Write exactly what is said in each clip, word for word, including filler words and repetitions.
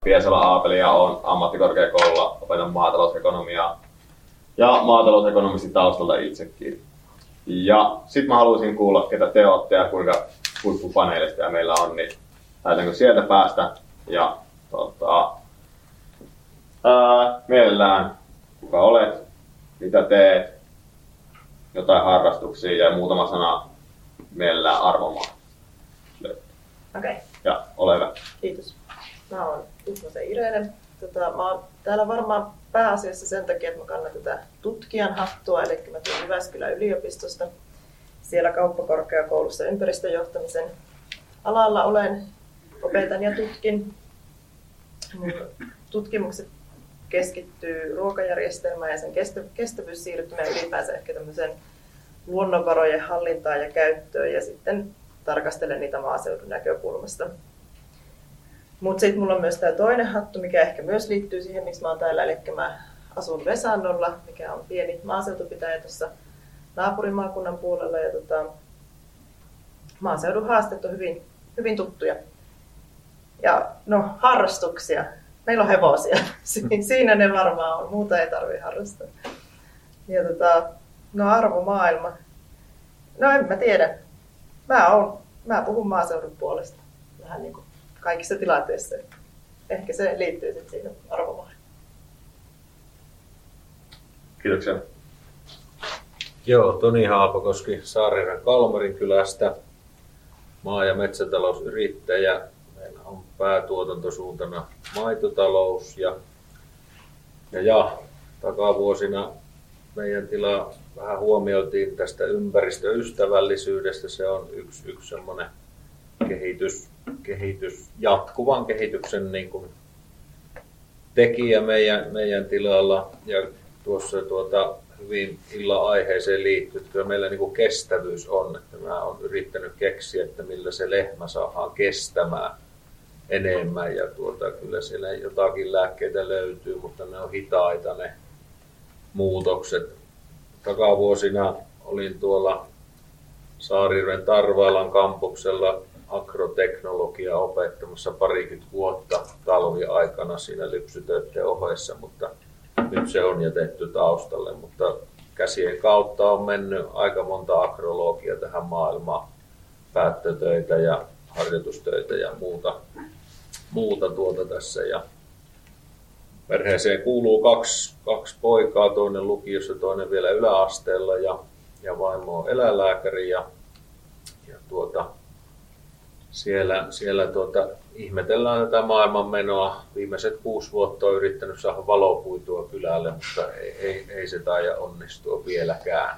Piesala Aapeli ja olen ammattikorkeakoululla, opetan maatalousekonomiaa ja maatalousekonomisti taustalta itsekin. Ja sit mä haluaisin kuulla, ketä te olette ja kuinka huippupaneelista meillä on, niin lähdetäänkö sieltä päästä. Ja tota, ää, mielellään, kuka olet, mitä teet, jotain harrastuksia ja muutama sana mielellään arvomaa. Okei. Okay. Ja ole hyvä. Kiitos. Mä oon Itmosen Irene. Tota, mä oon täällä varmaan pääasiassa sen takia, että mä kannan tätä tutkijan hattua, eli mä tulin Jyväskylän yliopistosta. Siellä kauppakorkeakoulussa ympäristöjohtamisen alalla olen, opetan ja tutkin. Mun tutkimukset keskittyy ruokajärjestelmään ja sen kestävyyssiirtymään ylipäänsä ehkä tämmöiseen luonnonvarojen hallintaan ja käyttöön ja sitten tarkastelen niitä maaseudun näkökulmasta. Mutta sitten mulla on myös tämä toinen hattu, mikä ehkä myös liittyy siihen, miksi mä oon täällä. Eli mä asun Vesannolla, mikä on pieni maaseutupitäjä tuossa naapurimaakunnan puolella. Ja tota, maaseudun haasteet on hyvin, hyvin tuttuja. Ja no, harrastuksia. Meillä on hevosia. Siinä ne varmaan on. Muuta ei tarvitse harrastaa. Ja tota, no arvomaailma. No en mä tiedä. Mä, oon, mä puhun maaseudun puolesta. Vähän niin kuin kaikissa tilanteissa. Ehkä se liittyy sitten siihen arvomaailmaan. Kiitoksia. Joo, Toni Haapakoski Saariran Kalmarin kylästä, maa- ja metsätalousyrittäjä. Meillä on päätuotantosuuntana maitotalous ja, ja, ja takavuosina meidän tilaa vähän huomioitiin tästä ympäristöystävällisyydestä. Se on yksi, yksi semmoinen kehitys, kehitys, jatkuvan kehityksen niin kuin tekijä meidän, meidän tilalla. Ja tuossa tuota, hyvin illan aiheeseen liittyy, että meillä niin kuin kestävyys on. Että mä olen yrittänyt keksiä, että millä se lehmä saadaan kestämään enemmän. Ja tuota, kyllä siellä jotakin lääkkeitä löytyy, mutta ne on hitaita ne muutokset. Takavuosina olin tuolla Saarijoen Tarvailan kampuksella agroteknologiaa opettamassa parikymmentä vuotta talviaikana siinä lypsytöiden ohessa, mutta nyt se on jätetty taustalle. Mutta käsien kautta on mennyt aika monta agrologia tähän maailmaan, päättötöitä ja harjoitustöitä ja muuta, muuta tuota tässä. Ja perheeseen kuuluu kaksi, kaksi poikaa, toinen lukiossa, toinen vielä yläasteella ja, ja vaimo on eläinlääkäri ja, ja tuota, siellä, siellä tuota, ihmetellään tätä maailmanmenoa. Viimeiset kuusi vuotta on yrittänyt saada valokuitua kylälle, mutta ei, ei, ei se taida onnistua vieläkään.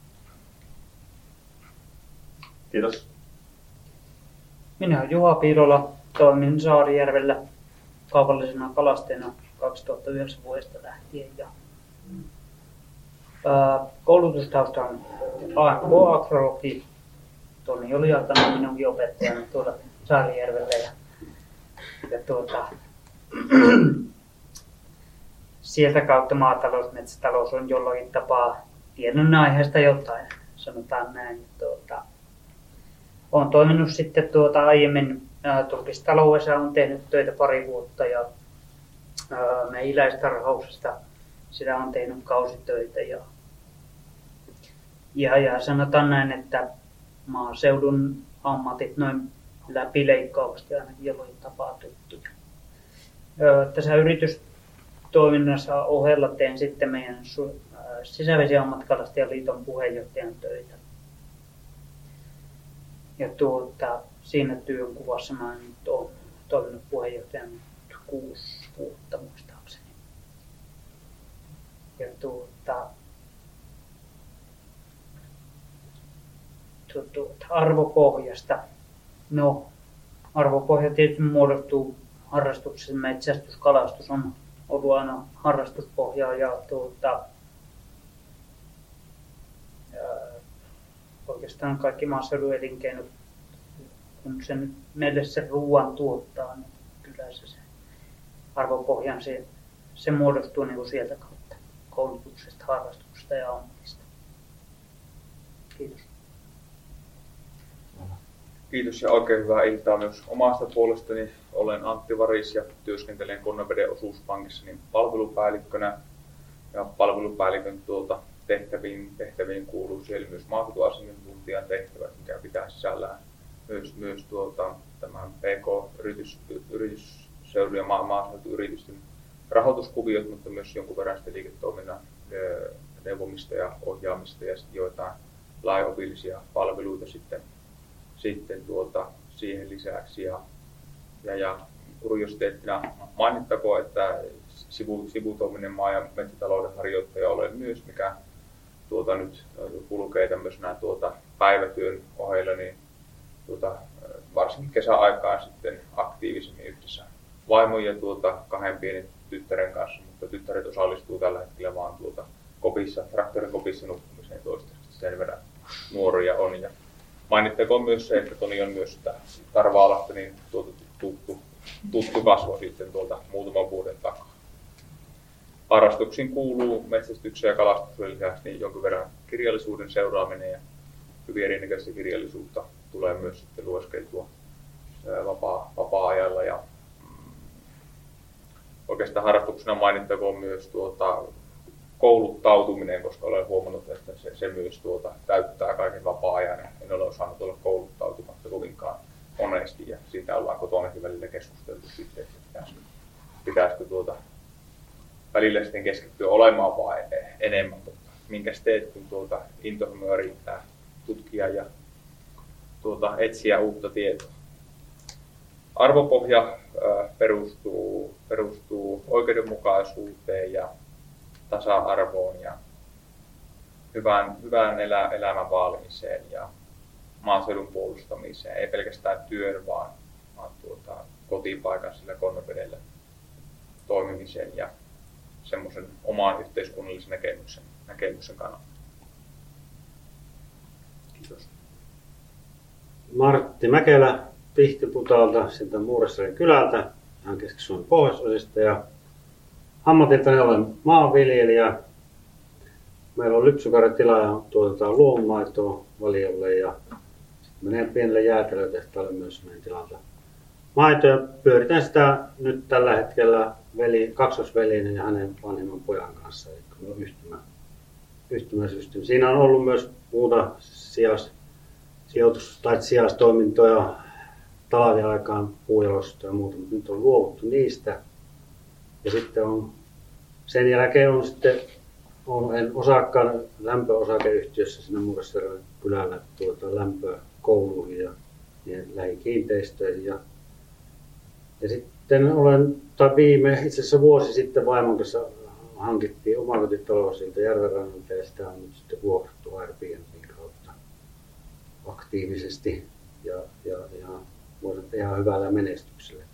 Kiitos. Minä olen Juha Piirola, toimin Saarijärvellä kaupallisena kalastajana kaksituhattayhdeksän vuodesta lähtien. Ja, ää, koulutustausta on A M K-agrologi. Toni oli aikana minunkin opettajana tuolla Saarijärvellä. Ja, ja tuota, sieltä kautta maatalous, metsätalous on jollakin tapaa tiedon aiheesta jotain, sanotaan näin. Tuota, olen toiminut sitten tuota aiemmin ää, turkistaloudessa, olen tehnyt töitä pari vuotta ja ää, mehiläistarhauksesta sitä on tehnyt kausitöitä. Ja, ja, ja sanotaan näin, että maaseudun ammatit noin läpileikkaavasti ainakin jollain tapaa tuttuja. Ää, tässä yritystoiminnassa ohella teen sitten meidän su- ää, sisävesiammattikalastajaliiton puheenjohtajan töitä. Ja tuota, siinä työnkuvassa mä nyt olen toiminut puheenjohtajan kuusi vuotta muistaakseni. Ja tuota, tuota, arvopohjasta. No, arvopohja tietysti muodostuu harrastuksessa. Metsästyskalastus on ollut aina harrastuspohjaa ja tuota, oikeastaan kaikki maaseudun elinkeinot, kun se nyt meille sen ruoan tuottaa, niin kyllä se, se arvopohjan se, se muodostuu niin kuin sieltä kautta koulutuksesta, harrastuksesta ja ammatista. Kiitos. Kiitos ja oikein hyvää iltaa myös omasta puolestani. Olen Antti Varis ja työskentelen Konneveden osuuspankissa niin palvelupäällikkönä. Ja palvelupäällikön tuolta tehtäviin, tehtäviin kuuluu siellä myös maaseutuasiantuntijan tehtävät, mikä pitää sisällään myös, myös tuota, tämän P K-yritysseudun ja maa- maaseutuyritysten rahoituskuviot, mutta myös jonkun verran sitten liiketoiminnan neuvomista ja ohjaamista ja sitten joitain laajopillisia palveluita sitten, sitten tuota, siihen lisäksi. Ja, ja, ja kuriositeettina mainittakoon, että sivu, sivutoiminen maa- ja metsätalouden harjoittaja olen myös, mikä tuota, nyt kulkee tämmöisenä tuota, päivätyön ohella, niin tuota, varsinkin kesäaikaan sitten aktiivisemmin yhdessä vaimon ja tuota, kahden pienen tyttären kanssa, mutta tyttäret osallistuu tällä hetkellä vaan tuota, kopissa, traktorikopissa nukkumiseen toistaiseksi, sen verran nuoria on. Ja mainittakoon myös se, että Toni on myös Tarva-alasta niin tuota, tuttu, tuttu kasvo sitten tuolta muutaman vuoden takaa. Harrastuksiin kuuluu metsästyksen ja kalastuksen lisäksi niin jonkin verran kirjallisuuden seuraaminen ja hyvin erinäköistä kirjallisuutta tulee myös sitten lueskeltua vapaa, vapaa-ajalla. Ja, mm, oikeastaan harrastuksena mainittakoon myös tuota, kouluttautuminen, koska olen huomannut, että se, se myös tuota, täyttää kaiken vapaa-ajan. En ole osannut olla kouluttautumatta kovinkaan monesti ja siitä ollaan kotonakin välillä keskusteltu sitten, että pitäisikö, pitäisikö tuota, välillä sitten keskittyä olemaan vaan enemmän, mutta minkäs teet, kun tuota intohimoa riittää tutkia ja tuota, etsiä uutta tietoa. Arvopohja äh, perustuu, perustuu oikeudenmukaisuuteen ja tasa-arvoon ja hyvään, hyvään elä, elämän vaalimiseen ja maaseudun puolustamiseen, ei pelkästään työn, vaan, vaan tuota, kotipaikan sillä Konnevedellä toimimisen ja semmoisen oman yhteiskunnallisen näkemyksen, näkemyksen kannalta. Kiitos. Martti Mäkelä Pihtiputalta, sieltä Muurasjärven kylältä, ihan Keski-Suomen pohjoisosista ja ammatiltani olen maanviljelijä. Meillä on lypsykarjatila ja tuotetaan luomumaitoa valiolle ja menee pienelle jäätelötehtaalle myös meidän tilalta maitoja. Pyöritän sitä nyt tällä hetkellä veli, kaksosveljeni ja hänen vanhemman pojan kanssa, eli on yhtymä, yhtymäsysteemi. Siinä on ollut myös muuta sijas, sijoitus- tai sijaistoimintoja talviaikaan, puujalosta ja muuta, mutta nyt on luovuttu niistä. Ja sitten on, sen jälkeen on sitten on en osakkaan lämpöosakeyhtiössä siinä Muurasjärven kylällä tuota lämpöä kouluihin ja lähikiinteistöihin. Ja, ja sitten olen, tai viime, itse asiassa vuosi sitten vaimon kanssa hankittiin omakotitalo siltä järvenrannalta ja sitä on nyt sitten vuokrattu Airbnbin kautta aktiivisesti ja, ja, ja voisi ihan hyvällä menestykselläkin.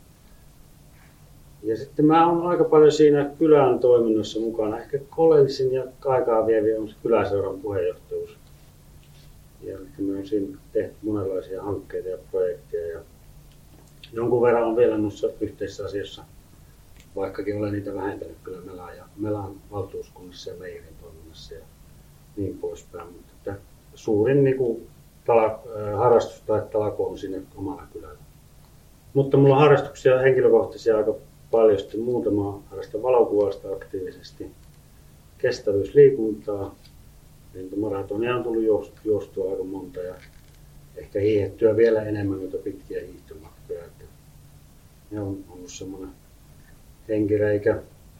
Ja sitten mä oon aika paljon siinä kylän toiminnossa mukana. Ehkä oleellisin ja aikaa vieviä on se kyläseuran puheenjohtajuus. Ja me on siinä tehty monenlaisia hankkeita ja projekteja. Ja jonkun verran on vielä noissa yhteisissä asioissa, vaikkakin olen niitä vähentänyt kyllä Melan, ja Melan valtuuskunnassa ja Meijerin toiminnassa ja niin poispäin. Mutta että suurin niin kuin, tala, harrastus tai talako on sinne omalla kylällä. Mutta mulla on harrastuksia henkilökohtaisia aika paljon. Sitten muutama harrastan valokuvausta aktiivisesti, kestävyysliikuntaa, maratonia on tullut juostua aika monta ja ehkä hiihettyä vielä enemmän noita pitkiä hiihtomatkoja. Ne on ollut semmoinen henkireikä.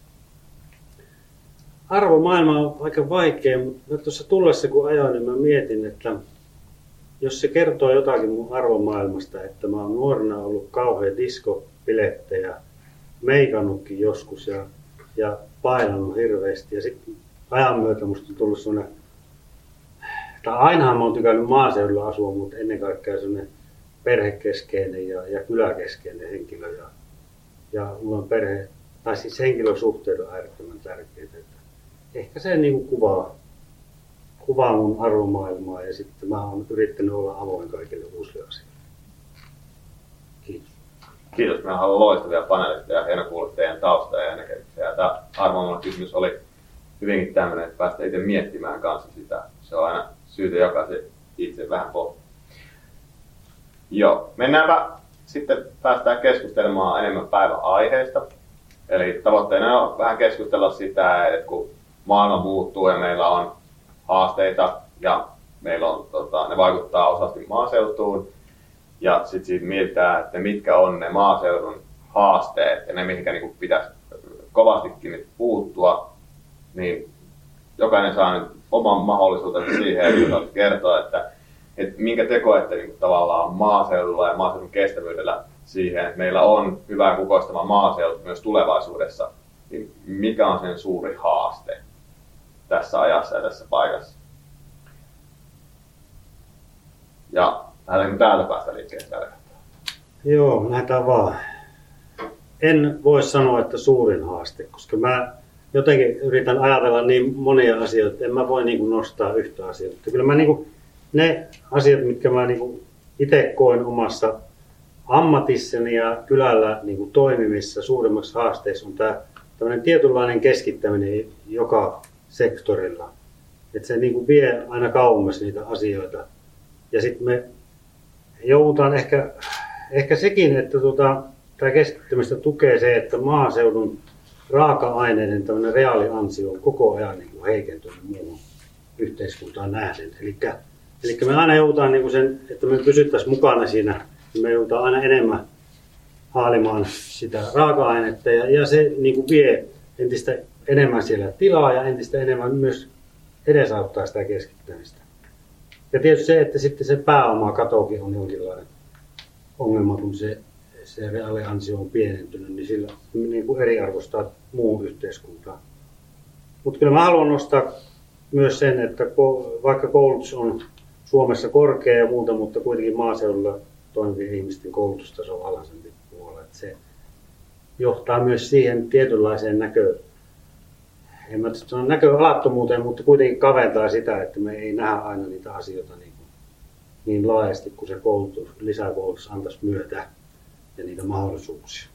Arvomaailma on aika vaikea, mutta tuossa tullessa kun ajoin, niin mä mietin, että jos se kertoo jotakin mun arvomaailmasta, että mä oon nuorena ollut kauhean diskopilettejä, meikannutkin joskus ja, ja painanut hirveästi. Ja sitten ajan myötä musta on tullut sellainen, tai ainahan mä oon tykännyt maaseudulla asua, mutta ennen kaikkea sellainen perhekeskeinen ja, ja kyläkeskeinen henkilö. Ja, ja mulla on perhe, tai siis henkilösuhteet on äärettömän tärkeitä. Että ehkä se niin kuin kuvaa, kuvaa mun arvomaailmaa ja sitten mä oon yrittänyt olla avoin kaikille uusille asioille. Kiitos. Kiitos. Meillä on loistavia paneelisteja ja hieno kuulla teidän taustaa ja näkemyksiä. Tämä arvomaailman kysymys oli hyvinkin tämmöinen, että päästä itse miettimään kanssa sitä. Se on aina syytä jokaisen itse vähän pohtia. Joo, mennäänpä sitten päästään keskustelemaan enemmän päivän aiheesta. Eli tavoitteena on vähän keskustella sitä, että kun maailma muuttuu ja meillä on haasteita ja meillä on, tota, ne vaikuttaa osasti maaseutuun. Ja sitten siitä mietitään, että mitkä on ne maaseudun haasteet ja ne, mihinkä niin pitäisi kovastikin nyt puuttua. Niin jokainen saa nyt oman mahdollisuutensa siihen, että kertoa, että, että minkä te koette niin tavallaan maaseudulla ja maaseudun kestävyydellä siihen, että meillä on hyvää kukoistava maaseutu myös tulevaisuudessa. Niin mikä on sen suuri haaste tässä ajassa ja tässä paikassa? Ja lähdetäänkö täältä päästä liikkeelle tällä kertaa? Joo, lähdetään vaan. En voi sanoa, että suurin haaste, koska mä jotenkin yritän ajatella niin monia asioita, että en mä voi niin kuin nostaa yhtä asiaa. Mutta kyllä mä niin kuin, ne asiat, mitkä mä niin kuin itse koen omassa ammatissani ja kylällä niin kuin toimimissa suurimmaksi haasteessa on tämä tämmöinen tietynlainen keskittäminen joka sektorilla. Että se niin kuin vie aina kauemmas niitä asioita. Ja sitten me joudutaan ehkä, ehkä sekin, että tuota, tämä keskittymistä tukee se, että maaseudun raaka-aineiden tämmöinen reaaliansio on koko ajan niin kuin heikentynyt muuhun yhteiskuntaan nähden. Eli me aina joudutaan, niin kuin sen, että me pysyttäisiin mukana siinä, niin me joudutaan aina enemmän haalimaan sitä raaka-ainetta ja, ja se niin kuin vie entistä enemmän siellä tilaa ja entistä enemmän myös edesauttaa sitä keskittämistä. Ja tietysti se, että sitten se pääoma katokin on jonkinlainen ongelma, kun se, se reaaliansio on pienentynyt, niin sillä niin kuin eriarvoistaa muun yhteiskuntaa. Mutta kyllä mä haluan nostaa myös sen, että vaikka koulutus on Suomessa korkea ja muuta, mutta kuitenkin maaseudulla toimivien ihmisten koulutustaso on alhaisempi puolella. Että se johtaa myös siihen tietynlaiseen näkö, en mä sano näköalattomuuteen, mutta kuitenkin kaventaa sitä, että me ei nähdä aina niitä asioita niin, niin laajasti, kun se koulutus, lisäkoulutus antaisi myötä ja niitä mahdollisuuksia.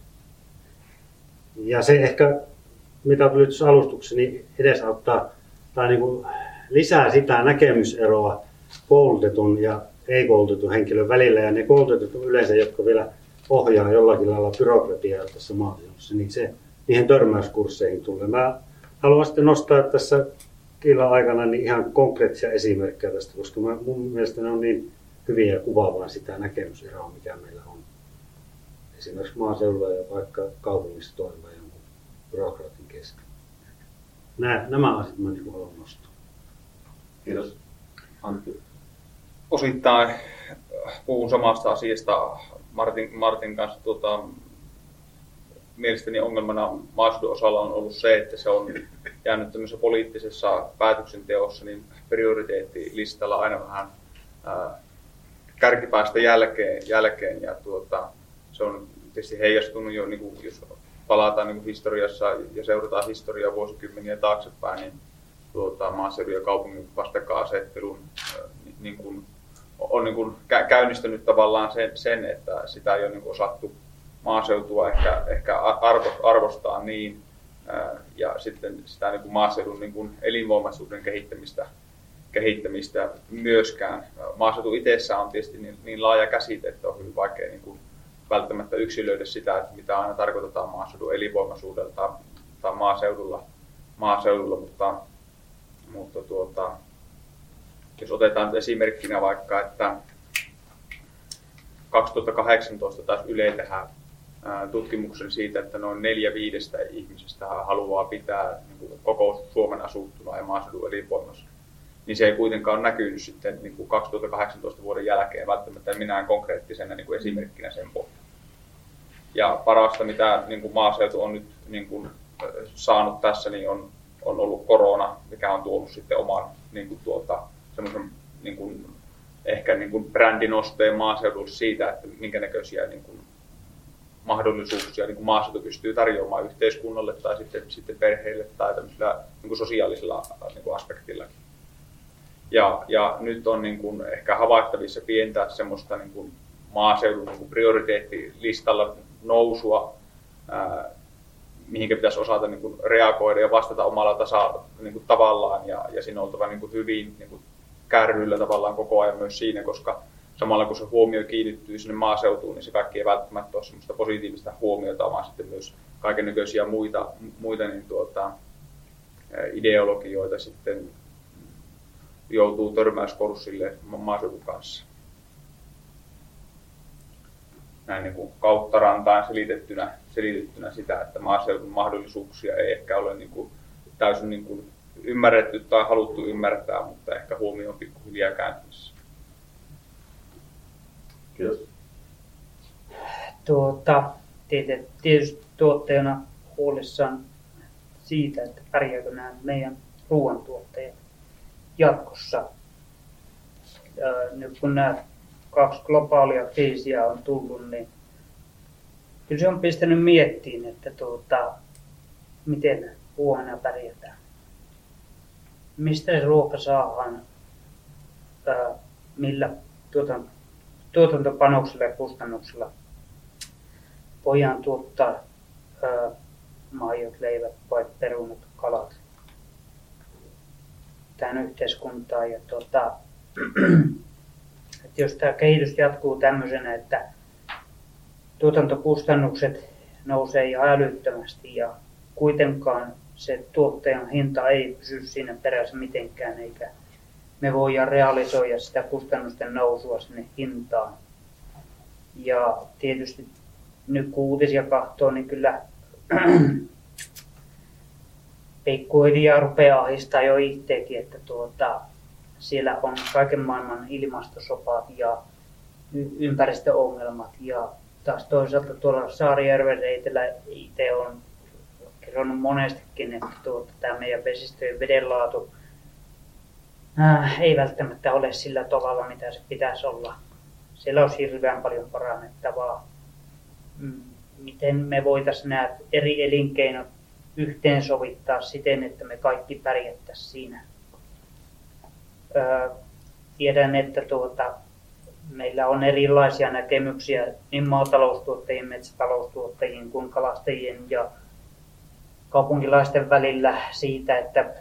Ja se ehkä, mitä tuli tuossa alustuksessa, niin edesauttaa tai niin kuin lisää sitä näkemyseroa koulutetun ja ei-koulutetun henkilön välillä. Ja ne koulutetut on yleensä, jotka vielä ohjaa jollakin lailla byrokratiaa tässä maailmassa, niin se niihin törmäyskursseihin tulee. Mä haluan sitten nostaa tässä illan aikana niin ihan konkreettisia esimerkkejä tästä, koska mä, mun mielestä ne on niin hyviä ja kuvaavaa sitä näkemyseroa, mikä meillä on. Esimerkiksi maaseudulla ja vaikka kaupungissa toimiva jonkun byrokraatin kesken. Nämä, nämä asiat mä niin haluan nostaa. Kiitos. Antti. Osittain puhun samasta asiasta Martin, Martin kanssa. Tuota, mielestäni ongelmana maaseudun osalla on ollut se, että se on jäänyt tämmöisessä poliittisessa päätöksenteossa niin prioriteettilistalla aina vähän ää, kärkipäästä jälkeen, jälkeen ja tuota, se on tietysti heijastunut jo, niin kuin, jos palataan niin kuin historiassa ja seurataan historiaa vuosikymmeniä taaksepäin, niin tuota, maaseudun ja kaupungin vastakkainasettelun niin kuin, on niin kuin käynnistänyt tavallaan sen, sen, että sitä ei ole niin kuin osattu maaseutua ehkä, ehkä arvostaa niin, ja sitten sitä niin kuin maaseudun niin kuin elinvoimaisuuden kehittämistä, kehittämistä myöskään. Maaseutu itsessään on tietysti niin, niin laaja käsite, että on hyvin vaikea niin kuin välttämättä yksilöidä sitä, että mitä aina tarkoitetaan maaseudun elinvoimaisuudella tai, tai maaseudulla, maaseudulla, mutta, mutta tuota, jos otetaan nyt esimerkkinä vaikka, että kaksituhattakahdeksantoista taas Yle tehdä tutkimuksen siitä, että noin neljä viidestä ihmisestä haluaa pitää niin kuin koko Suomen asuttuna ja maaseudun elinvoimassa. Niin se ei kuitenkaan ole näkynyt sitten niin kuin kaksituhattakahdeksantoista vuoden jälkeen välttämättä minään konkreettisena niin kuin esimerkkinä sen pohjalta. Ja parasta, mitä niin kuin maaseutu on nyt niin kuin saanut tässä, niin on, on ollut korona, mikä on tuonut sitten oman niin kuin tuota, semmoisen niin kuin, ehkä niin kuin brändinosteen maaseudulle siitä, että minkä näköisiä niin kuin mahdollisuuksia niin kuin maaseutu pystyy tarjoamaan yhteiskunnalle tai sitten, sitten perheille tai tämmöisellä niin kuin sosiaalisella niin kuin aspektillakin. Ja, ja nyt on niin kuin ehkä havaittavissa pientä semmoista niin kuin maaseudun niin kuin prioriteettilistalla nousua, ää, mihinkä pitäisi osata niin kuin reagoida ja vastata omalla tasa, niin kuin tavallaan ja, ja siinä on oltava niin kuin hyvin niin kuin kärryillä tavallaan koko ajan myös siinä, koska samalla kun se huomio kiinnittyy sinne maaseutuun, niin se kaikki ei välttämättä ole semmoista positiivista huomiota, vaan sitten myös kaikennäköisiä muita, muita niin tuota, ideologioita sitten joutuu törmäyskurssille maaseudun kanssa. Näin niin kuin kautta rantaan selitettynä, selitettynä sitä, että maaseudun mahdollisuuksia ei ehkä ole niin kuin täysin niin kuin ymmärretty tai haluttu ymmärtää, mutta ehkä huomio on pikkuhiljaa kääntymässä. Kiitos. Tuota, tietysti tuottajana huolissaan siitä, että pärjääkö nämä meidän ruoantuottajat jatkossa. Nyt kun nämä kaksi globaalia kriisiä on tullut, niin kyllä se on pistänyt miettiin, että tuota, miten huomenna pärjätään. Mistä se ruoka saadaan, ää, millä tuotan, tuotantopanoksilla ja kustannuksilla voidaan tuottaa ää, maidot, leivät, vai perunat, kalat tähän yhteiskuntaan. Ja tuota, että jos tämä kehitys jatkuu tämmöisenä, että tuotantokustannukset nousee ihan älyttömästi ja kuitenkaan se tuottajan hinta ei pysy siinä perässä mitenkään, eikä me voidaan realisoida sitä kustannusten nousua sinne hintaan. Ja tietysti nyt kun uutisia katsoo, niin kyllä pikkuhiljaa rupeaa ahdistaa jo itsekin, että tuota, siellä on kaiken maailman ilmastosopat ja ympäristöongelmat. Ja taas toisaalta tuolla Saarijärven reitellä itse on kerronut monestikin, että tuota, tämä meidän vesistöjen vedenlaatu ää, ei välttämättä ole sillä tavalla, mitä se pitäisi olla. Siellä on hirveän paljon parannettavaa. Miten me voitaisiin nämä eri elinkeinot yhteensovittaa siten, että me kaikki pärjättäisiin siinä. Öö, tiedän, että tuota, meillä on erilaisia näkemyksiä niin maataloustuottajien, metsätaloustuottajien kuin kalastajien ja kaupunkilaisten välillä siitä, että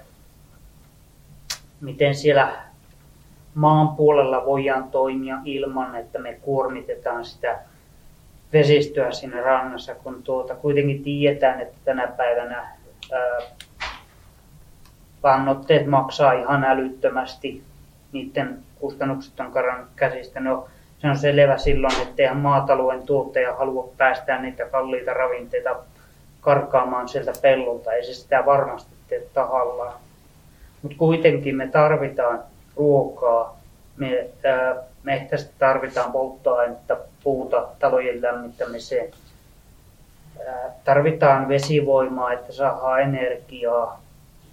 miten siellä maan puolella voidaan toimia ilman, että me kuormitetaan sitä vesistöä siinä rannassa, kun tuota, kuitenkin tiedetään, että tänä päivänä ää, lannoitteet maksaa ihan älyttömästi, niiden kustannukset on karannut käsistä. No, se on selvä silloin, että eihän maatalouden tuottaja halua päästää niitä kalliita ravinteita karkaamaan sieltä pellolta, ei se sitä varmasti tee tahallaan. Mutta kuitenkin me tarvitaan ruokaa, me ää, metsästä tarvitaan polttoainetta, puuta talojen lämmittämiseen. Ää, tarvitaan vesivoimaa, että saadaan energiaa.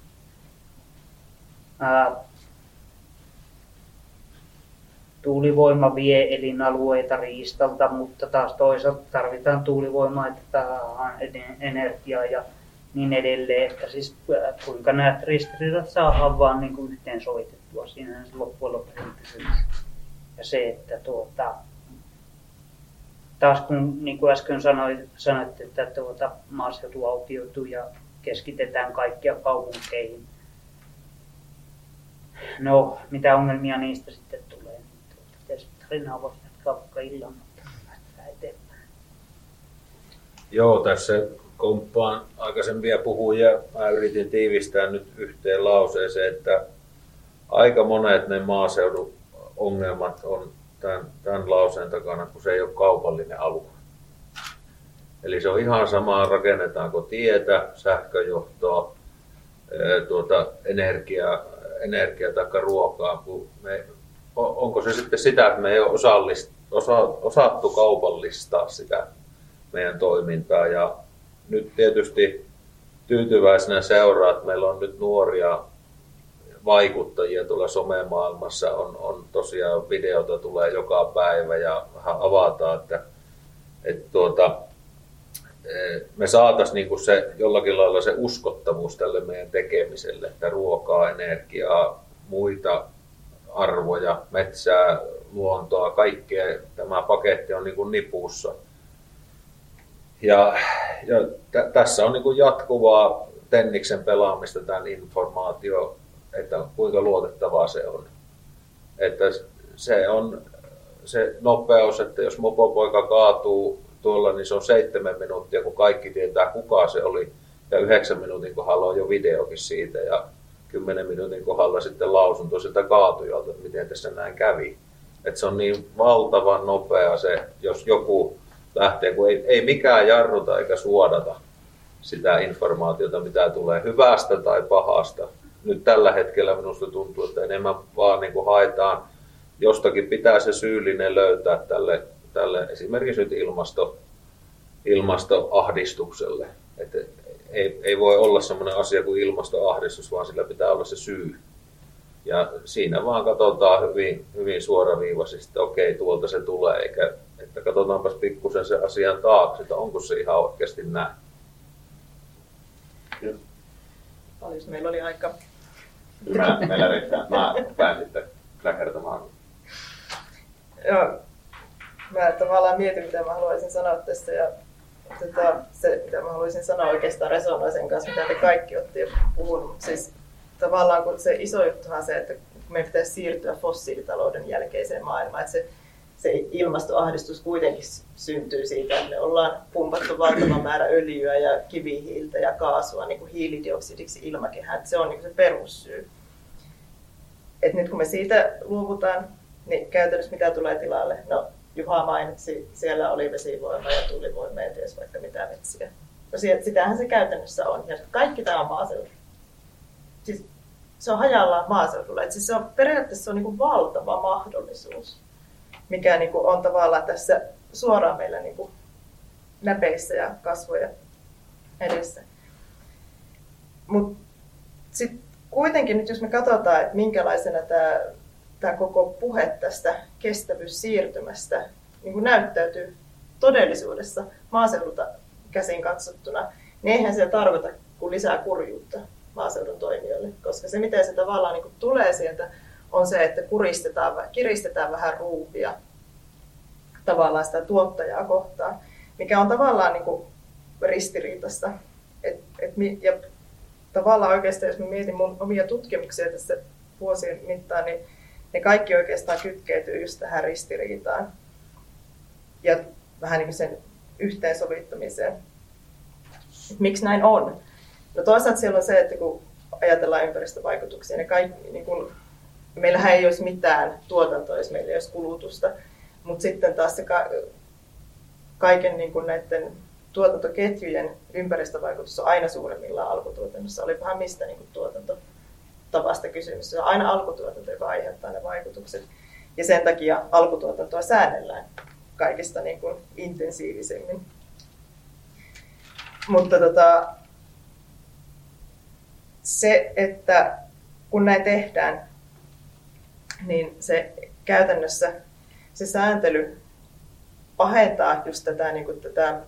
Ää, tuulivoima vie elinalueita riistalta, mutta taas toisaalta tarvitaan tuulivoimaa, että saadaan energiaa ja niin edelleen. Että siis ää, kuinka nämä ristiriidat saadaan vaan niin kuin yhteensovitettua. Siinähän se loppujen lopuksi on kysymys. Ja se, että tuota, taas kun niin kuin äsken sanoit, sanoitte, että tuota, maaseutu autioituu ja keskitetään kaikkia kaupunkeihin. No, mitä ongelmia niistä sitten tulee? Tuota, tietysti tarinaa voisi jatkaa vaikka illan, mutta lähdetään eteenpäin. Joo, tässä komppaan aikaisempia puhujia. Mä yritin tiivistää nyt yhteen lauseeseen, että aika monet ne maaseudun ongelmat on tämän, tämän lauseen takana, kun se ei ole kaupallinen alue. Eli se on ihan sama, rakennetaanko tietä, sähköjohtoa, tuota, energiaa, energia tai ruokaa. Kun me, onko se sitten sitä, että me ei ole osallist, osa, osattu kaupallistaa sitä meidän toimintaa. Ja nyt tietysti tyytyväisenä seuraa, että meillä on nyt nuoria vaikuttajia tuolla somemaailmassa, on, on tosiaan videota tulee joka päivä ja vähän avataan, että, että tuota, me saataisiin niinku se, jollakin lailla se uskottavuus tälle meidän tekemiselle, että ruokaa, energiaa, muita arvoja, metsää, luontoa, kaikkea tämä paketti on niinku nipussa. Ja, ja t- tässä on niinku jatkuvaa tenniksen pelaamista tämän informaatio, että kuinka luotettavaa se on. Että se on se nopeus, että jos mopopoika kaatuu tuolla, niin se on seitsemän minuuttia, kun kaikki tietää kuka se oli. Ja yhdeksän minuutin kohdalla on jo videokin siitä ja kymmenen minuutin kohdalla sitten lausunto sitä kaatujalta, että miten tässä näin kävi. Että se on niin valtavan nopea se, jos joku lähtee, kun ei, ei mikään jarruta eikä suodata sitä informaatiota, mitä tulee hyvästä tai pahasta. Nyt tällä hetkellä minusta tuntuu, että enemmän vaan niin kuin haetaan, jostakin pitää se syyllinen löytää tälle, tälle esimerkiksi nyt ilmasto, ilmastoahdistukselle. Että ei, ei voi olla sellainen asia kuin ilmastoahdistus, vaan sillä pitää olla se syy. Ja siinä vaan katsotaan hyvin, hyvin suoraviivaisesti, että okei, tuolta se tulee, eikä että katsotaanpas pikkusen sen asian taakse, että onko se ihan oikeasti näin. Paljon meillä oli aika. Mä, meillä riittää. Mä pääsin sitten kertomaan. Joo. Mä tavallaan mietin, mitä mä haluaisin sanoa tässä. Ja tota, se, mitä mä haluaisin sanoa, oikeastaan resonoi sen kanssa, mitä te kaikki olette jo puhunut. Siis tavallaan kun se iso juttuhan se, että meidän pitäisi siirtyä fossiilitalouden jälkeiseen maailmaan. Että se, se ilmastoahdistus kuitenkin syntyy siitä, että me ollaan pumpattu valtava määrä öljyä ja kivihiiltä ja kaasua niin kuin hiilidioksidiksi ilmakehään. Että se on niin kuin se perussyy. Et nyt kun me siitä luovutaan, niin käytännössä mitä tulee tilalle? No, Juha mainitsi, siellä oli vesivoima ja tuulivoima ja ties vaikka mitä metsiä. No sitähän se käytännössä on. Ja kaikki tämä on maaseudulla. Siis se on hajallaan maaseudulla. Et siis se on, periaatteessa se on niin kuin valtava mahdollisuus, mikä niin kuin on tavallaan tässä suoraan meillä niin kuin näpeissä ja kasvoja edessä. Mutta sitten kuitenkin nyt jos me katsotaan, että minkälaisena tämä, tämä koko puhe tästä kestävyyssiirtymästä niin kuin näyttäytyy todellisuudessa maaseudulta käsin katsottuna, niin eihän se tarkoita kuin lisää kurjuutta maaseudun toimijoille, koska se miten se tavallaan niin kuin tulee sieltä on se, että kuristetaan, kiristetään vähän ruuvia tavallaan sitä tuottajaa kohtaan, mikä on tavallaan niin kuin ristiriitasta. Et, et, ja tavallaan oikeastaan, jos mä mietin mun omia tutkimuksia tässä vuosien mittaan, niin ne kaikki oikeastaan kytkeytyy just tähän ristiriitaan ja vähän niin kuin sen yhteensovittamiseen. Miksi näin on? No toisaalta siellä on se, että kun ajatellaan ympäristövaikutuksia, niin kaikki, niin kun, meillähän ei olisi mitään tuotantoa, jos meillä ei olisi kulutusta, mutta sitten taas se ka- kaiken niin kun näiden tuotantoketjujen ympäristövaikutus on aina suuremmillaan alkutuotannossa. Olipahan mistä niin kuin tuotantotavasta kysymys. Se on aina alkutuotanto, joka aiheuttaa ne vaikutukset. Ja sen takia alkutuotantoa säännellään kaikista niin kuin intensiivisemmin. Mutta tota, se, että kun näin tehdään, niin se käytännössä se sääntely pahentaa just tätä, niin kuin tätä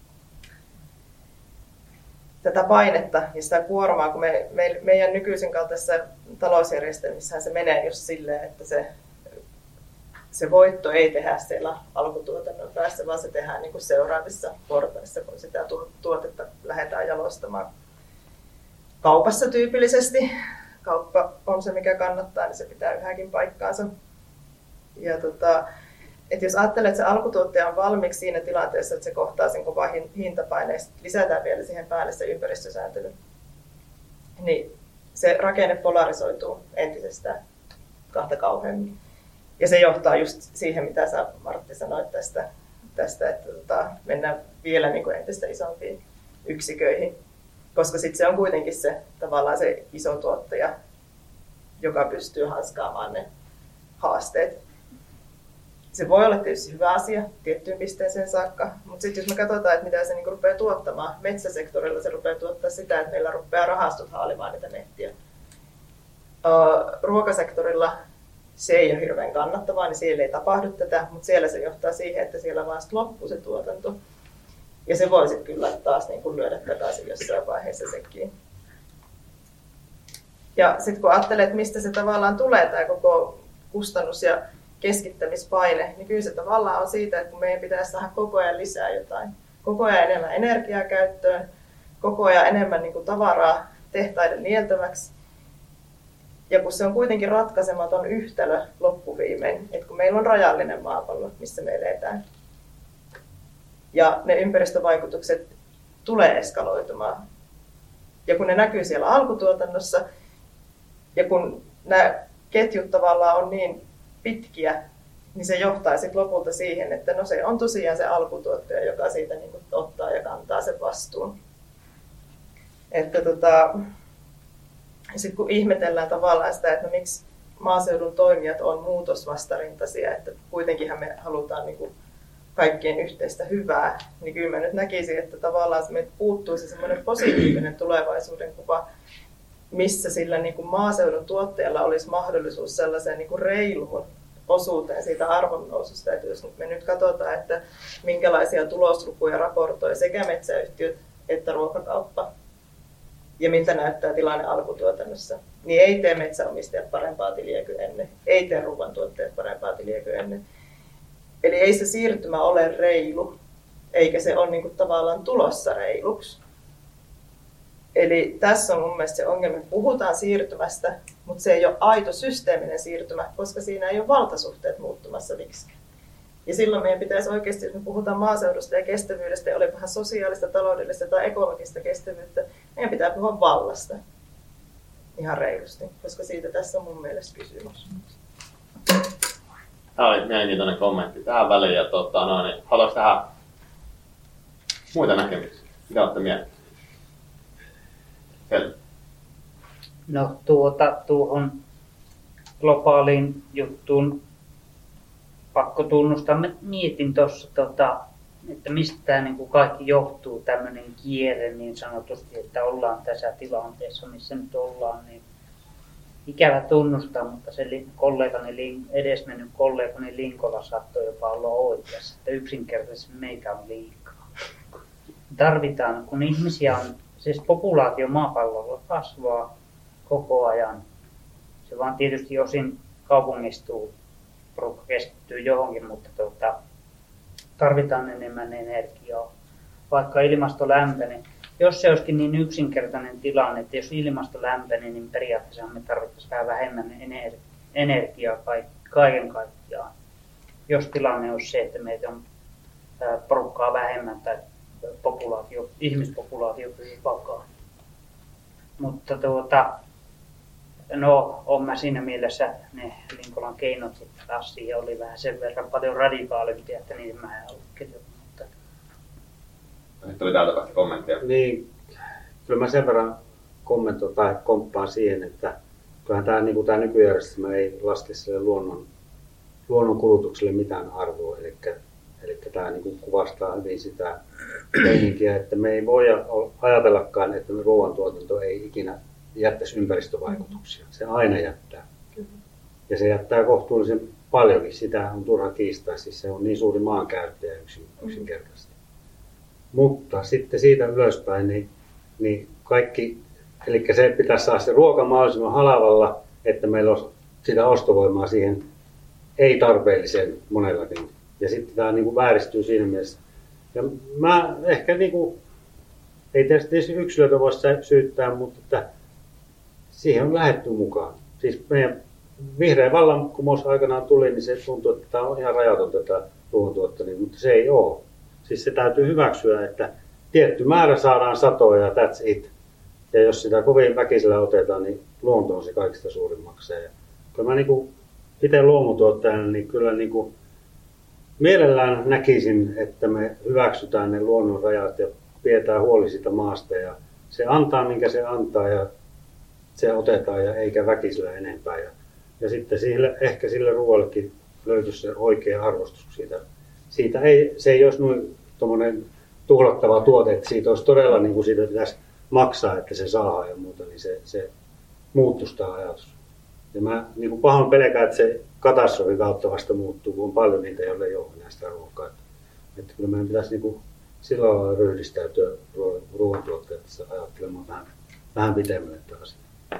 tätä painetta ja sitä kuormaa, kun me, me, meidän nykyisen kaltaisessa talousjärjestelmissähän se menee just silleen, että se, se voitto ei tehdä siellä alkutuotannon päässä, vaan se tehdään niin kuin seuraavissa portaissa, kun sitä tuotetta lähdetään jalostamaan kaupassa tyypillisesti. Kauppa on se, mikä kannattaa, niin se pitää yhäkin paikkaansa. Ja tota, että jos ajattelee, että se alkutuottaja on valmiiksi siinä tilanteessa, että se kohtaa sen kovan hintapaineen, lisätään vielä siihen päälle se ympäristösääntely, niin se rakenne polarisoituu entisestään kahta kauheammin. Ja se johtaa just siihen, mitä sä Martti sanoit tästä, tästä että tota, mennään vielä niin kuin entistä isompiin yksiköihin. Koska sitten se on kuitenkin se tavallaan se iso tuottaja, joka pystyy hanskaamaan ne haasteet. Se voi olla tietysti hyvä asia tiettyyn pisteeseen saakka, mutta sitten jos me katsotaan, että mitä se niinku rupeaa tuottamaan, metsäsektorilla se rupeaa tuottaa sitä, että meillä rupeaa rahastot haalimaan niitä nettiä. Ruokasektorilla se ei ole hirveän kannattavaa, niin siellä ei tapahdu tätä, mutta siellä se johtaa siihen, että siellä vaan loppuu se tuotanto. Ja se voi sitten kyllä taas niin kuin lyödä takaisin jossain vaiheessa sekin. Ja sitten kun ajattelee, että mistä se tavallaan tulee tämä koko kustannus ja keskittämispaine, niin kyllä se tavallaan on siitä, että kun meidän pitäisi saada koko ajan lisää jotain. Koko ajan enemmän energiaa käyttöön, koko ajan enemmän niin kuin tavaraa tehtaiden nieltäväksi. Ja kun se on kuitenkin ratkaisematon yhtälö loppuviimein, että kun meillä on rajallinen maapallo, missä me eletään, ja ne ympäristövaikutukset tulee eskaloitumaan. Ja kun ne näkyy siellä alkutuotannossa, ja kun nämä ketjut tavallaan on niin pitkiä, niin se johtaa sitten lopulta siihen, että no se on tosiaan se alkutuottaja, joka siitä niin kuin ottaa ja kantaa sen vastuun. Että tota, sitten kun ihmetellään tavallaan sitä, että no miksi maaseudun toimijat on muutosvastarintaisia, että kuitenkinhan me halutaan niin kuin kaikkien yhteistä hyvää, niin kyllä mä nyt näkisin, että tavallaan meiltä puuttuisi semmoinen positiivinen tulevaisuuden kuva, missä sillä niin kuin maaseudun tuottajalla olisi mahdollisuus sellaiseen niin kuin reiluun osuuteen siitä arvonnoususta. Että jos me nyt katsotaan, että minkälaisia tuloslukuja raportoi sekä metsäyhtiöt että ruokakauppa ja miltä näyttää tilanne alkutuotannossa, niin ei tee metsäomistajat parempaa tiliä kuin ennen, ei tee ruoantuottajat parempaa tiliä kuin ennen. Eli ei se siirtymä ole reilu, eikä se ole niin kuin tavallaan tulossa reiluksi. Eli tässä on mun mielestä se ongelma, että puhutaan siirtymästä, mutta se ei ole aito systeeminen siirtymä, koska siinä ei ole valtasuhteet muuttumassa miksikään. Ja silloin meidän pitäisi oikeasti, jos me puhutaan maaseudusta ja kestävyydestä, ja olipahan sosiaalista, taloudellista tai ekologista kestävyyttä, meidän pitää puhua vallasta ihan reilusti, koska siitä tässä on mun mielestä kysymys. Tämä oli mielenkiintoinen kommentti tähän väliin. Ja tota, no, niin, haluaisi tähän muita näkemyksiä? Mitä olette mieltä? Selvä. No tuota, tuohon globaaliin juttuun pakko tunnustaa. Mä mietin tuossa, tota, että mistä tämä niin kuin kaikki johtuu, tämmöinen kierre niin sanotusti, että ollaan tässä tilanteessa, missä nyt ollaan. Niin ikävä tunnustaa, mutta se kollegani, edesmennyt kollegani Linkola saattoi jopa olla oikeassa, että yksinkertaisesti meitä on liikaa. Tarvitaan, kun ihmisiä on, siis populaatio maapallolla kasvaa koko ajan. Se vaan tietysti osin kaupungistuu, porukka keskittyy johonkin, mutta tuota, tarvitaan enemmän energiaa. Vaikka ilmasto lämpenee. Jos se olisikin niin yksinkertainen tilanne, että jos ilmasto lämpenee, niin periaatteessa me tarvittaisiin vähän vähemmän energiaa kaiken kaikkiaan. Jos tilanne olisi se, että meitä on porukkaa vähemmän tai populaatio, ihmispopulaatio pysyy vakaa. Mutta tuota, no, on mä siinä mielessä ne Linkolan keinot sitten taas siihen oli vähän sen verran paljon radikaalimpia, että niin mä en allekirjoittanut. Sitten tuli täältä päästä kommenttia. Niin, kyllä mä sen verran kommentoin tai komppaan siihen, että kyllähän tämä, niin kuin tämä nykyjärjestelmä ei laske sille luonnon, luonnon kulutukselle mitään arvoa. Eli, eli tämä niin kuin kuvastaa hyvin sitä meininkiä, että me ei voi ajatellakaan, että me ruoantuotanto ei ikinä jättäisi ympäristövaikutuksia. Se aina jättää. Ja se jättää kohtuullisen paljonkin. Sitä on turha kiistää. Siis se on niin suuri maankäyttäjä yksin, yksinkertaisesti. Mutta sitten siitä ylöspäin, niin, niin kaikki, eli se pitäisi saada se ruoka mahdollisimman halavalla, että meillä olisi sitä ostovoimaa siihen ei-tarpeelliseen monellakin. Ja sitten tämä niin kuin vääristyy siinä mielessä. Ja mä ehkä, niin kuin, ei tietysti yksilöitä voi syyttää, mutta että siihen on lähdetty mukaan. Siis meidän vihreä vallankumous aikanaan tuli, niin se tuntuu, että tämä on ihan rajaton tätä ruoantuottoa, mutta se ei ole. Siis se täytyy hyväksyä, että tietty määrä saadaan satoja ja that's it. Ja jos sitä kovin väkisellä otetaan, niin luonto on se kaikista suurin maksaja. Kyllä mä niin itse luomutuottajana, niin kyllä niin kuin mielellään näkisin, että me hyväksytään ne luonnon rajat ja pidetään huoli siitä maasta. Ja se antaa, minkä se antaa ja se otetaan ja eikä väkisellä enempää. Ja, ja sitten sille, ehkä sille ruoallekin löytyisi se oikea arvostus siitä. Siitä ei, se ei olisi noin tommoinen tuhlattava tuote, että siitä olisi todella niin kuin siitä pitäisi maksaa, että se saadaan ja muuta, niin se, se muuttuisi tämä ajatus. Ja mä niin kuin pahoin pelkään, että se katastrofin kautta vasta muuttuu, kun on paljon niitä, joille ei ole enää sitä ruokaa. Että kyllä meidän pitäisi niin kuin sillä lailla ryhdistäytyä ruoantuottajassa ajattelemaan vähän, vähän pitemmälle taas.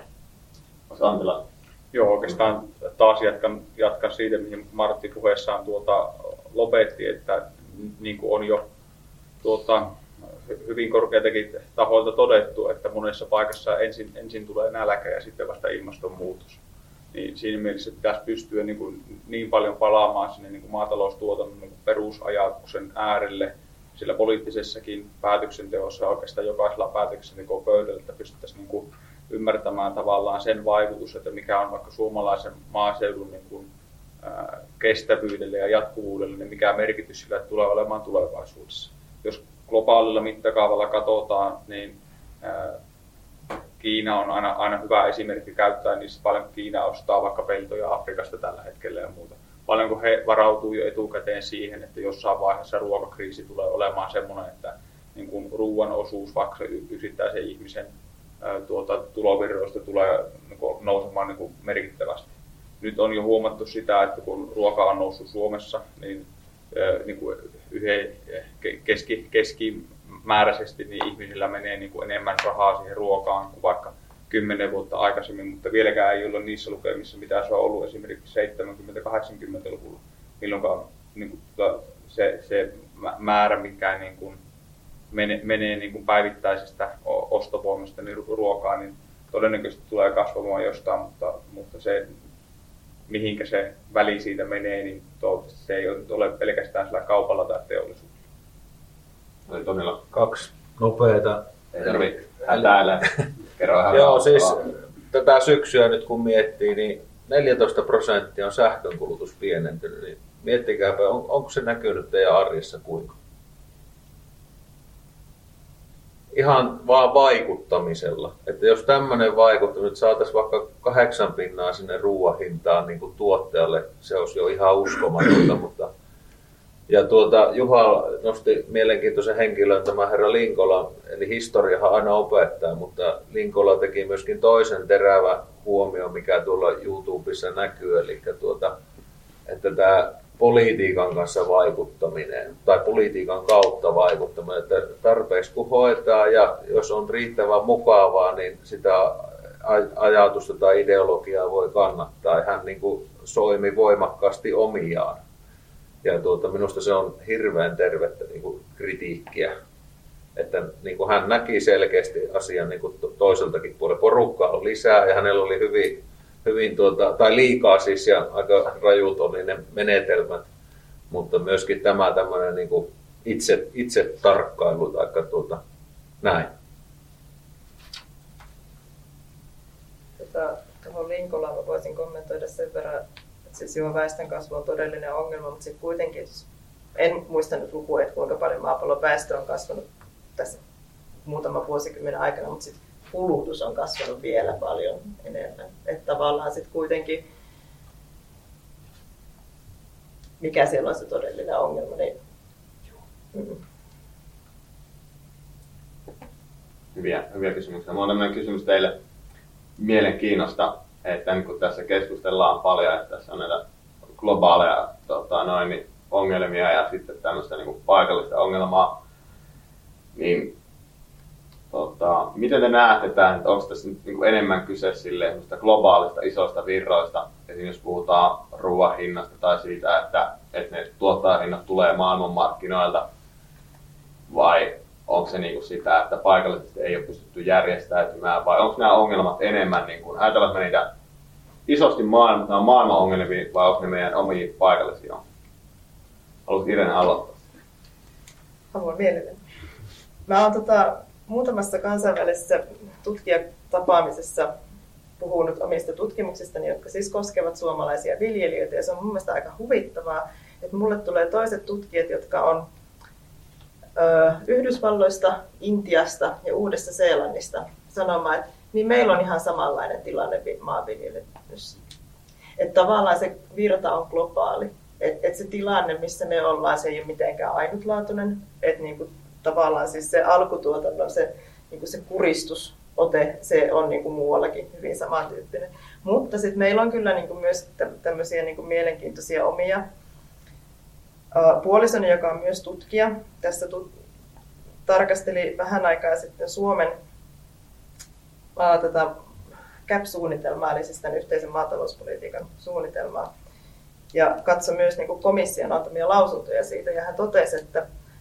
Antila. Joo, oikeastaan taas jatkan, jatkan siitä, mihin Martti puheessaan tuota lopetti, että niin kuin on jo tuota, hyvin korkeatakin tahoilta todettu, että monessa paikassa ensin, ensin tulee nälkä ja sitten vasta ilmastonmuutos. Niin siinä mielessä pitäisi pystyä niin, kuin, niin paljon palaamaan sinne niin kuin maataloustuotannon niin kuin perusajatuksen äärelle, sillä poliittisessakin päätöksenteossa oikeastaan jokaisella päätöksentekopöydällä, että pystyttäisiin niin kuin ymmärtämään tavallaan sen vaikutus, että mikä on vaikka suomalaisen maaseudun niin kuin, ää, kestävyydelle ja jatkuvuudelle, niin mikä merkitys sillä tulee olemaan tulevaisuudessa. Jos globaalilla mittakaavalla katsotaan, niin ää, Kiina on aina, aina hyvä esimerkki käyttää, niin paljon Kiina ostaa vaikka peltoja Afrikasta tällä hetkellä ja muuta. Paljonko he varautuu jo etukäteen siihen, että jossain vaiheessa ruokakriisi tulee olemaan sellainen, että niin kuin ruoan osuus vaikka yksittäisen ihmisen ää, tuota, tulovirroista tulee niin kuin nousemaan niin kuin merkittävästi. Nyt on jo huomattu sitä, että kun ruoka on noussut Suomessa, niin, ää, niin kuin yhden keski, keskimääräisesti niin ihmisillä menee niin kuin enemmän rahaa siihen ruokaan kuin vaikka kymmenen vuotta aikaisemmin, mutta vieläkään ei ole niissä lukemissa, mitä se on ollut esimerkiksi seitsemänkymmentä-kahdeksankymmentäluvulla, milloin niin kuin, se, se määrä, mikä niin kuin menee, menee niin kuin päivittäisestä ostovoimasta niin ruokaa, niin todennäköisesti tulee kasvamaan jostain, mutta, mutta se, mihinkä se väli siitä menee, niin toivottavasti se ei ole pelkästään sillä kaupalla tai teollisuudella. Oli Tonilla Kaksi nopeata. Ei tarvitse hätäillä. Kerro ihan Joo, siis tätä syksyä nyt kun miettii, niin neljätoista prosenttia on sähkönkulutus pienentynyt. Niin miettikääpä, on, onko se näkynyt teidän arjessa kuinka? Ihan vaan vaikuttamisella. Että jos tämmöinen vaikuttaminen, että saataisiin vaikka kahdeksan pinnaa sinne ruoan hintaan niin kuin tuottajalle, se olisi jo ihan uskomatonta, mutta ja tuota, Juha nosti mielenkiintoisen henkilön, tämä herra Linkola, eli historiahan aina opettaa, mutta Linkola teki myöskin toisen terävä huomio, mikä tuolla YouTubessa näkyy, eli tuota, että tämä politiikan kanssa vaikuttaminen tai politiikan kautta vaikuttaminen, että tarpeeksi kun hoitaa ja jos on riittävän mukavaa, niin sitä ajatusta tai ideologiaa voi kannattaa. Hän niin kuin soimi voimakkaasti omiaan. Ja tuota, minusta se on hirveän tervettä niin kuin kritiikkiä, että niin kuin hän näki selkeästi asian niin kuin toiseltakin puolella. Porukkaa on lisää ja hänellä oli hyvin, hyvin tuota, tai liikaa siis ja aika rajut oli ne menetelmät, mutta myöskin tämä tämmöinen niin kuin itse, itse tarkkailu tai tuota, näin. Tota, tuohon Linkolaan mä voisin kommentoida sen verran, siis joo, väestönkasvu on todellinen ongelma, mutta sitten kuitenkin, en muista nyt lukua, että kuinka paljon maapallon väestö on kasvanut tässä muutama vuosikymmenen aikana, mutta sitten kulutus on kasvanut vielä paljon enemmän. Että tavallaan sitten kuitenkin, mikä siellä on se todellinen ongelma, niin mm. Hyviä, hyviä kysymyksiä. Minulla on tämmöinen kysymys teille mielenkiinnosta, että kun tässä keskustellaan paljon, että tässä on näitä globaaleja tota, noin, ongelmia ja sitten tämmöistä niin kuin paikallista ongelmaa, niin tota, miten te näette tämän, että onko tässä niin kuin enemmän kyse silleen, globaalista isoista virroista, esimerkiksi jos puhutaan ruoan hinnasta tai siitä, että, että ne tuottajahinnat tulee maailmanmarkkinoilta, vai onko se niin kuin sitä, että paikallisesti ei ole pystytty järjestäytymään, vai onko nämä ongelmat enemmän, niin kuin, ajatellaan me niitä isosti maailman, maailman ongelmia, vai onko ne meidän omia paikallisia? Haluatko Irene aloittaa? Haluan mielelläni. Mä oon tota, muutamassa kansainvälisessä tutkijatapaamisessa puhunut omista tutkimuksistani, jotka siis koskevat suomalaisia viljelijöitä, ja se on mun mielestä aika huvittavaa, että mulle tulee toiset tutkijat, jotka on ö, Yhdysvalloista, Intiasta ja Uudesta-Seelannista sanomaan, että niin meillä on ihan samanlainen tilanne maanviljelyssä. Että tavallaan se virta on globaali. Että et se tilanne, missä me ollaan, se ei ole mitenkään ainutlaatuinen. Että niinku, tavallaan siis se alkutuotannon, se, niinku se kuristusote, se on niinku muuallakin hyvin samantyyppinen. Mutta sitten meillä on kyllä niinku myös tämmöisiä niinku mielenkiintoisia omia. Puolisoni, joka on myös tutkija, tässä tut- tarkasteli vähän aikaa sitten Suomen ää, tätä C A P-suunnitelmaa, eli siis tämän yhteisen maatalouspolitiikan suunnitelmaa. Ja katsoi myös niin kuin komission antamia lausuntoja siitä, ja hän totesi, että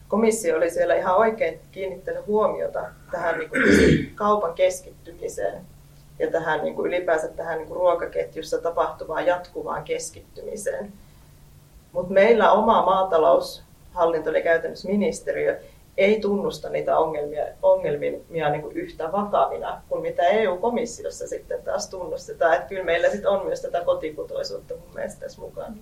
komissio oli siellä ihan oikein kiinnittänyt huomiota tähän niin kuin kaupan keskittymiseen ja tähän niin kuin ylipäänsä tähän niin kuin ruokaketjussa tapahtuvaan jatkuvaan keskittymiseen. Mutta meillä oma maataloushallinto eli käytännössä ministeriö ei tunnusta niitä ongelmia, ongelmia niin kuin yhtä vakavina kuin mitä E U-komissiossa sitten taas tunnustetaan. Että kyllä meillä sitten on myös tätä kotikutoisuutta mun mielestä tässä mukana.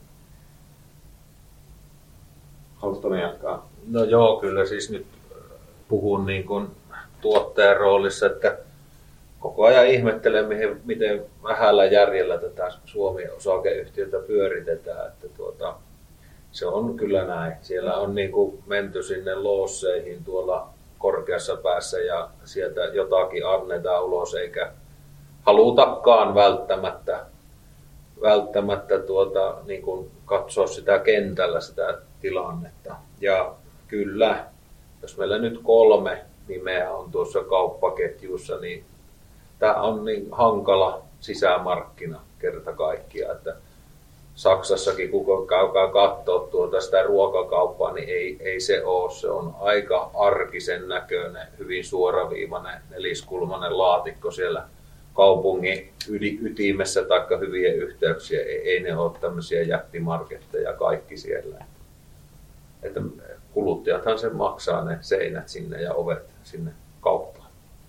Haluaisitko jatkaa? No joo, kyllä siis nyt puhun niin kuin tuottajan roolissa, että koko ajan ihmettelen, miten vähällä järjellä tätä Suomi-osakeyhtiötä pyöritetään. Että tuota, se on kyllä näin. Siellä on niin kuin menty sinne loosseihin tuolla korkeassa päässä ja sieltä jotakin annetaan ulos, eikä halutakaan välttämättä, välttämättä tuota, niin kuin katsoa sitä kentällä sitä tilannetta. Ja kyllä, jos meillä nyt kolme nimeä on tuossa kauppaketjussa, niin tämä on niin hankala sisämarkkina kerta kaikkiaan, että Saksassakin kun käykää katsoa tuota sitä ruokakauppaa, niin ei, ei se ole. Se on aika arkisen näköinen, hyvin suoraviivainen, neliskulmainen laatikko siellä kaupungin ytimessä tai hyvien yhteyksiä. Ei, ei ne ole tämmöisiä jättimarketteja kaikki siellä. Että kuluttajathan se maksaa ne seinät sinne ja ovet sinne kauppaan.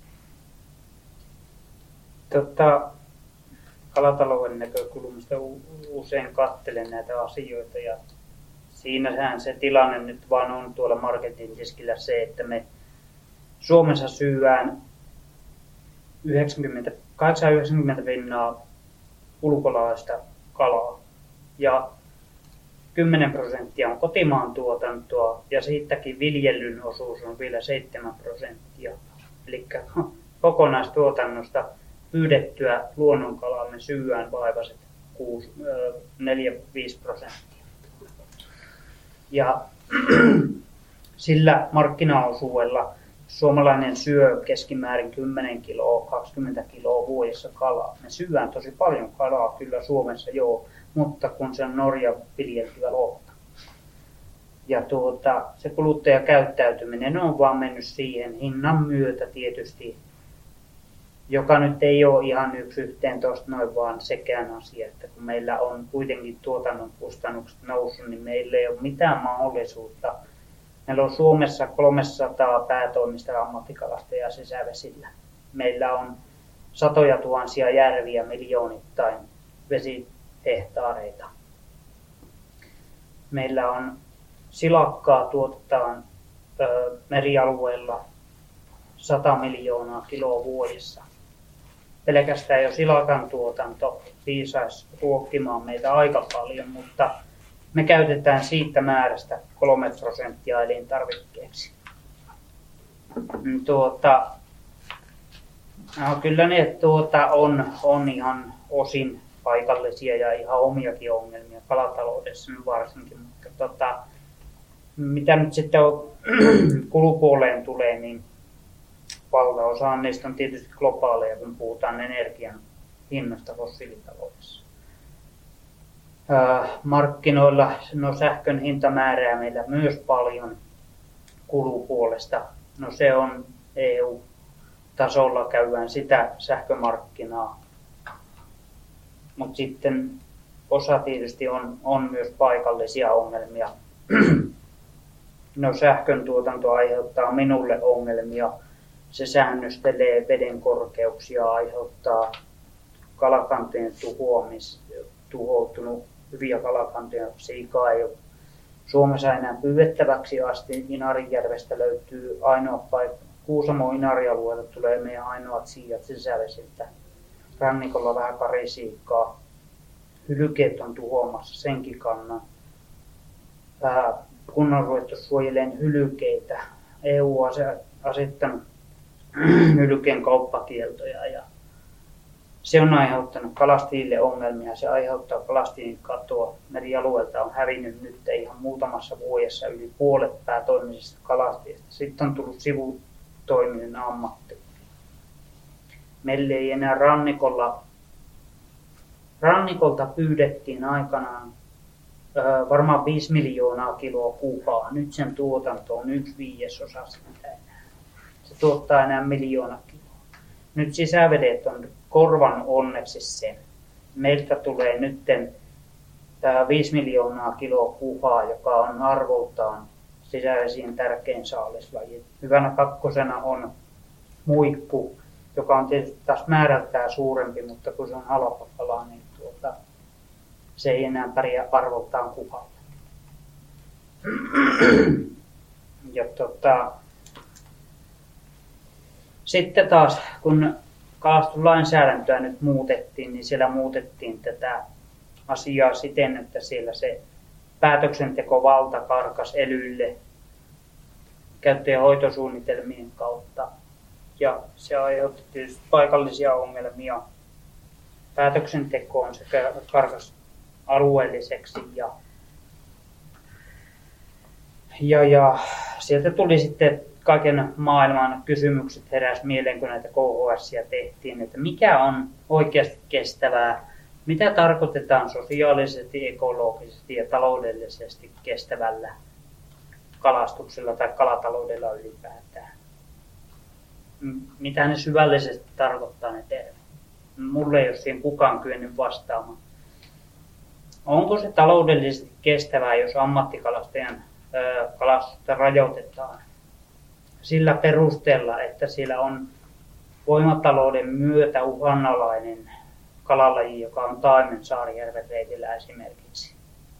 Totta, kalatalouden näkökulmasta usein katselen näitä asioita ja siinähän se tilanne nyt vaan on tuolla marketin tiskillä se, että me Suomessa syödään kahdeksankymmentä yhdeksänkymmentä pinnaa ulkolaista kalaa ja kymmenen prosenttia on kotimaan tuotantoa ja siitäkin viljelyn osuus on vielä seitsemän prosenttia. Eli kokonaistuotannosta pyydettyä luonnonkalaa me syödään vaivaset neljä viisi prosenttia. Ja sillä markkinaosuudella suomalainen syö keskimäärin kymmenen kiloa, kaksikymmentä kiloa vuodessa kalaa. Me syödään tosi paljon kalaa kyllä Suomessa joo, mutta kun se on Norjan viljeltyä lohta. Ja tuota, se kuluttajakäyttäytyminen on vaan mennyt siihen hinnan myötä tietysti, joka nyt ei ole ihan yksi yhteen tosta noin vaan sekään asia, että kun meillä on kuitenkin tuotannon kustannukset noussut, niin meillä ei ole mitään mahdollisuutta. Meillä on Suomessa kolmesataa päätoimista ammattikalastajaa sisävesillä. Meillä on satoja tuhansia järviä miljoonittain vesitehtaareita. Meillä on silakkaa tuotetaan ö, merialueella sata miljoonaa kiloa vuodessa. Pelkästään jo silakan tuotanto viisaisi ruokkimaan meitä aika paljon, mutta me käytetään siitä määrästä kolme prosenttia elintarvikkeeksi. Tuota, no kyllä ne tuota, on, on ihan osin paikallisia ja ihan omiakin ongelmia kalataloudessa varsinkin, mutta tota, mitä nyt sitten kulupuoleen tulee, niin valtaosa niistä on tietysti globaaleja, kun puhutaan energian hinnasta fossiilitaloudessa. Markkinoilla no sähkön hinta määrää meillä myös paljon kulupuolesta. No se on E U-tasolla käydään sitä sähkömarkkinaa. Mutta sitten osa tietysti on, on myös paikallisia ongelmia. No sähkön tuotanto aiheuttaa minulle ongelmia. Se säännöstelee veden korkeuksia, aiheuttaa kalakantojen tuhoamista, tuhoutunut hyviä kalakantoja. Siikaa ei ole Suomessa enää pyydettäväksi asti. Inarijärvestä löytyy ainoa paikka. Kuusamon Inarialueelta tulee meidän ainoat siijat sisävesiltä. Rannikolla vähän karisiikkaa. Hylkeet on tuhoamassa senkin kannan. Kun on ruvettu suojelemaan hylkeitä, E U on asettanut hylkeen kauppakieltoja ja se on aiheuttanut kalastajille ongelmia, se aiheuttaa kalastajien katoa. Merialueelta on hävinnyt nyt ihan muutamassa vuodessa yli puolet päätoimisista kalastajista. Sitten on tullut sivutoiminen ammatti. Meillä ei enää rannikolla, rannikolta pyydettiin aikanaan ö, varmaan viisi miljoonaa kiloa kuhaa. Nyt sen tuotanto on yksi viidesosa sitä enää. Se tuottaa enää miljoona kiloa. Nyt sisävedet on korvan onneksi sen. Meiltä tulee nytten tämä viisi miljoonaa kiloa kuhaa, joka on arvoltaan sisävesien tärkein saalislaji. Hyvänä kakkosena on muikku, joka on tietysti taas määrältään suurempi, mutta kun se on halpa kala, niin tuota, se ei enää pärjää arvoltaan kuhalle. Ja tuota, sitten taas, kun kalastuslainsäädäntöä nyt muutettiin, niin siellä muutettiin tätä asiaa siten, että siellä se päätöksentekovalta karkas elyille käyttö- ja hoitosuunnitelmien kautta. Ja se aiheutti tietysti paikallisia ongelmia päätöksentekoon sekä karkas alueelliseksi. Ja, ja, ja sieltä tuli sitten kaiken maailman kysymykset heräsi mieleen, kun näitä K H S:ia tehtiin, että mikä on oikeasti kestävää, mitä tarkoitetaan sosiaalisesti, ekologisesti ja taloudellisesti kestävällä kalastuksella tai kalataloudella ylipäätään. Mitä ne syvällisesti tarkoittaa ne termit? Mulle ei ole siihen kukaan kyennyt vastaamaan. Onko se taloudellisesti kestävää, jos ammattikalastajan ö, kalastusta rajoitetaan sillä perusteella, että siellä on voimatalouden myötä uhanalainen kalalaji, joka on taimen Saarijärven reitillä esimerkiksi?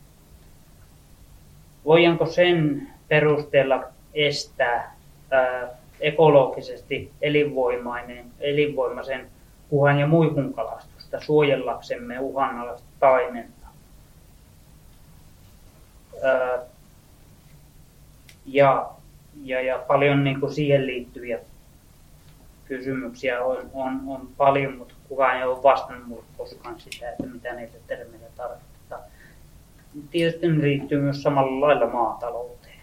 Voidaanko sen perusteella estää ää, ekologisesti elinvoimainen, elinvoimaisen kuhan ja muikun kalastusta suojellaksemme uhanalaista taimenta? Ää, ja, ja, ja paljon niin kuin siihen liittyviä kysymyksiä on, on, on paljon, mutta kukaan ei ole vastannut minulle koskaan sitä, että mitä niitä termejä tarkoittaa. Tietysti ne liittyy myös samalla lailla maatalouteen.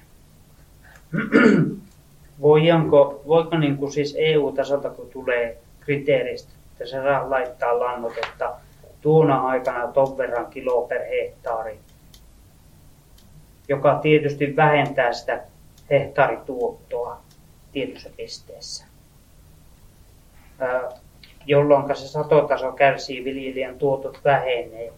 Voidaanko, voiko niin kuin siis E U-tasolta, kun tulee kriteeristä, että se laittaa lannoitetta tuona aikana ton verran kiloa per hehtaari, joka tietysti vähentää sitä hehtaarituottoa tietyssä pisteessä, jolloin se satotaso kärsii, viljelijän tuotot vähenee.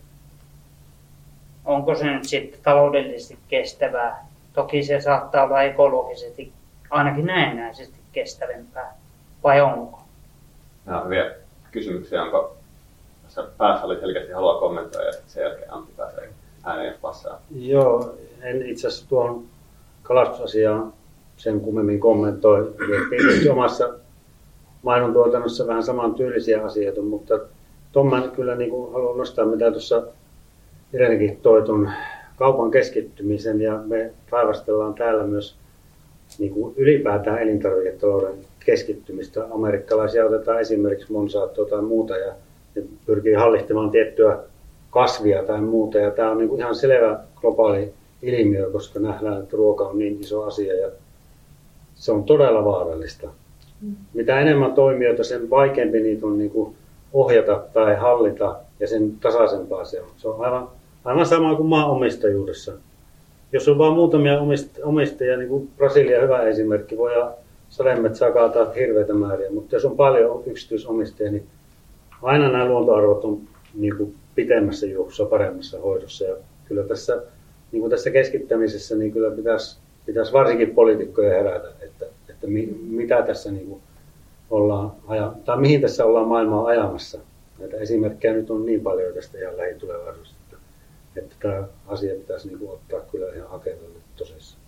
Onko se nyt sitten taloudellisesti kestävää? Toki se saattaa olla ekologisesti, ainakin näennäisesti kestävämpää, vai onko? Nämä on hyviä kysymyksiä, onko tässä päässä oli selkeästi haluaa kommentoida ja sen jälkeen Antti pääsee ääneen, jos passaa. Joo, en itse asiassa tuon kalastusasiaan sen kummemmin kommentoi. Tietysti omassa mainontuotannossa vähän saman tyylisiä asioita, mutta tuon mä kyllä niin kuin haluan nostaa, mitä tuossa Irenekin toi tuon kaupan keskittymisen, ja me raivastellaan täällä myös niin kuin ylipäätään elintarviketalouden keskittymistä. Amerikkalaisia otetaan esimerkiksi Monsantoa tai muuta, ja ne pyrkii hallitsemaan tiettyä kasvia tai muuta, ja tämä on niin kuin ihan selvä globaali ilmiö, koska nähdään, että ruoka on niin iso asia, ja se on todella vaarallista. Mm. Mitä enemmän toimijoita, sen vaikeampi niitä on niin kuin ohjata tai hallita, ja sen tasaisempaa se on. Se on aivan, aivan sama kuin maanomistajuudessa. Jos on vain muutamia omistajia, niin kuin Brasilia hyvä esimerkki, voidaan sademetsää kaataa hirveitä määriä, mutta jos on paljon yksityisomistajia, niin aina nämä luontoarvot on niin kuin pitemmässä juoksussa, paremmassa hoidossa. Ja kyllä tässä, niin kuin tässä keskittämisessä niin kyllä pitäisi, pitäisi varsinkin poliitikkoja herätä, että, että mi, mitä tässä niin kuin ollaan, aja, tai mihin tässä ollaan maailmaa ajamassa. Näitä esimerkkejä nyt on niin paljon tästä ihan lähitulevaisuudesta, että, että tämä asia pitäisi niin kuin ottaa kyllä ihan agendalle tosissaan.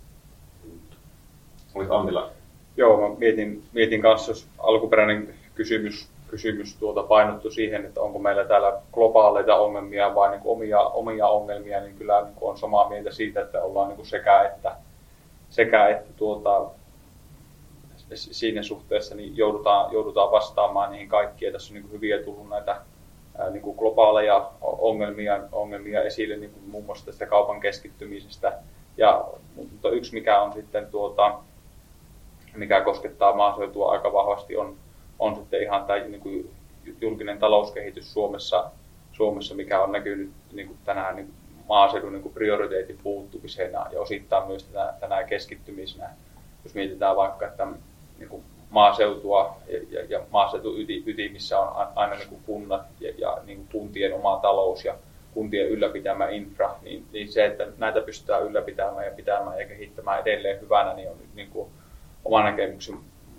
Oliko Antila? Joo, mä mietin, mietin kanssa, jos alkuperäinen kysymys, kysymys tuota painottu siihen, että onko meillä täällä globaaleita ongelmia vai niin kuin omia, omia ongelmia, niin kyllä niin kuin on samaa mieltä siitä, että ollaan niin kuin sekä että, sekä että tuota, siinä suhteessa niin joudutaan, joudutaan vastaamaan niihin kaikkiin. Tässä on niin kuin hyviä tullut näitä ää, niin kuin globaaleja ongelmia, ongelmia esille, niin kuin muun muassa tästä kaupan keskittymisestä. Ja, mutta yksi, mikä on sitten tuota, mikä koskettaa maaseutua aika vahvasti, on, on sitten ihan tämä niin kuin julkinen talouskehitys Suomessa, Suomessa, mikä on näkynyt niin kuin tänään niin maaseudun niin kuin prioriteetin puuttumisena ja osittain myös tänä, tänä keskittymisenä. Jos mietitään vaikka, että niin kuin maaseutua ja, ja, ja maaseudun ytimissä on aina niin kuin kunnat ja, ja niin kuin kuntien oma talous ja kuntien ylläpitämä infra, niin, niin se, että näitä pystytään ylläpitämään ja pitämään ja kehittämään edelleen hyvänä, niin on niin kuin oman näkemyksen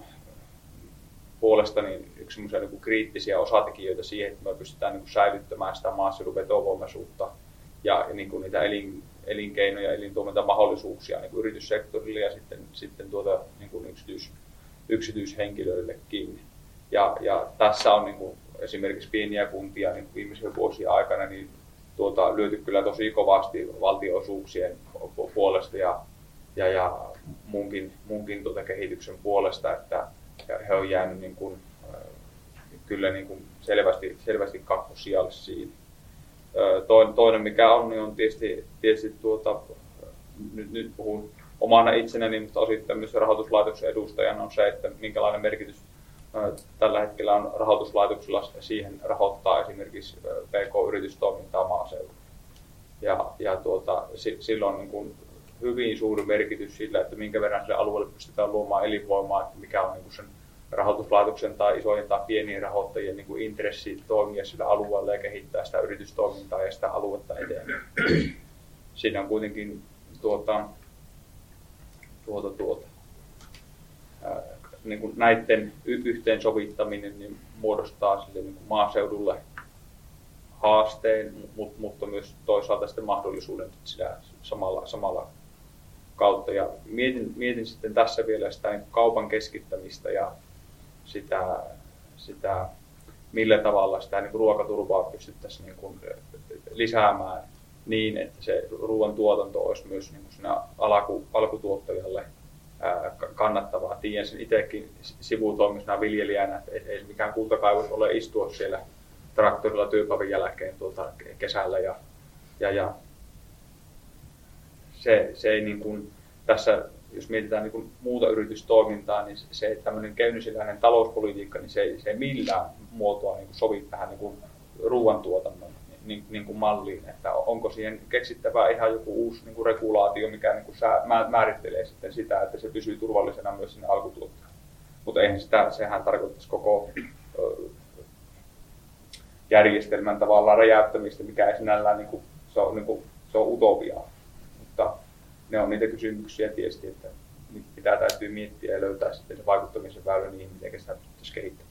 puolesta niin yksi semmoisia niin kuin kriittisiä osatekijöitä siihen, että me pystytään niin kuin säilyttämään sitä maaseudun vetovoimaisuutta ja, ja niin kuin niitä elin, elinkeinoja, elintuomintamahdollisuuksia niin kuin yrityssektorille ja sitten, sitten tuota, niin kuin yksityis, yksityishenkilöillekin. Ja, ja tässä on niin kuin esimerkiksi pieniä kuntia niin viimeisen vuosien aikana niin tuota, lyöty kyllä tosi kovasti valtionosuuksien puolesta ja, ja, ja munkin, munkin tuota kehityksen puolesta, että he on jäänyt niin kuin, kyllä niin kuin selvästi, selvästi kakkosijalle siinä. Toinen mikä on, niin on tietysti, tietysti tuota, nyt, nyt puhun omana itsenäni, mutta osittain myös rahoituslaitoksen edustajana on se, että minkälainen merkitys tällä hetkellä on rahoituslaitoksilla siihen rahoittaa esimerkiksi P K-yritystoimintaa maaseudulla. Ja, ja tuota, silloin on niin kuin hyvin suuri merkitys sillä, että minkä verran sille alueelle pystytään luomaan elinvoimaa, että mikä on niin kuin sen rahoituslaitoksen tai isojen tai pienien rahoittajien niin kuin intressi toimia sillä alueella ja kehittää sitä yritystoimintaa ja sitä aluetta eteenpäin. Siinä on kuitenkin tuota, tuota, tuota, ää, niin kuin näiden yhteensovittaminen niin muodostaa sille niin kuin maaseudulle haasteen, mutta myös toisaalta sitten mahdollisuuden sillä samalla, samalla kautta. Ja mietin, mietin sitten tässä vielä sitä niin kaupan keskittämistä ja sitä, sitä millä tavalla sitä niin ruokaturvaa pystyttäisiin niin kuin lisäämään niin, että se ruoan tuotanto olisi myös niin kuin siinä alku, alkutuottajalle ää, kannattavaa. Tiedän sen itsekin sivutoimisena viljelijänä, että ei mikään kultakaivos ole istua siellä traktorilla työpäivän jälkeen tuota kesällä ja, ja, ja se, se ei niin kuin, tässä, jos mietitään niin kuin muuta yritystoimintaa, niin se, että tämmöinen keynesiläinen talouspolitiikka, niin se ei, se ei millään muotoa niin kuin sovi tähän niin kuin ruoantuotannon niin, niin kuin malliin, että onko siihen keksittävää ihan joku uusi niin kuin regulaatio, mikä niin kuin sää, määrittelee sitten sitä, että se pysyy turvallisena myös sinne alkutuottajalle. Mutta eihän sitä, sehän tarkoittaisi koko järjestelmän tavallaan räjäyttämistä, mikä ei sinällään niin kuin, se on, niin kuin, se on utopiaa. Mutta ne on niitä kysymyksiä tietysti, että pitää täytyy miettiä ja löytää sitten se vaikuttamisen väylä niihin, miten sitä pystyttäisiin kehittämään.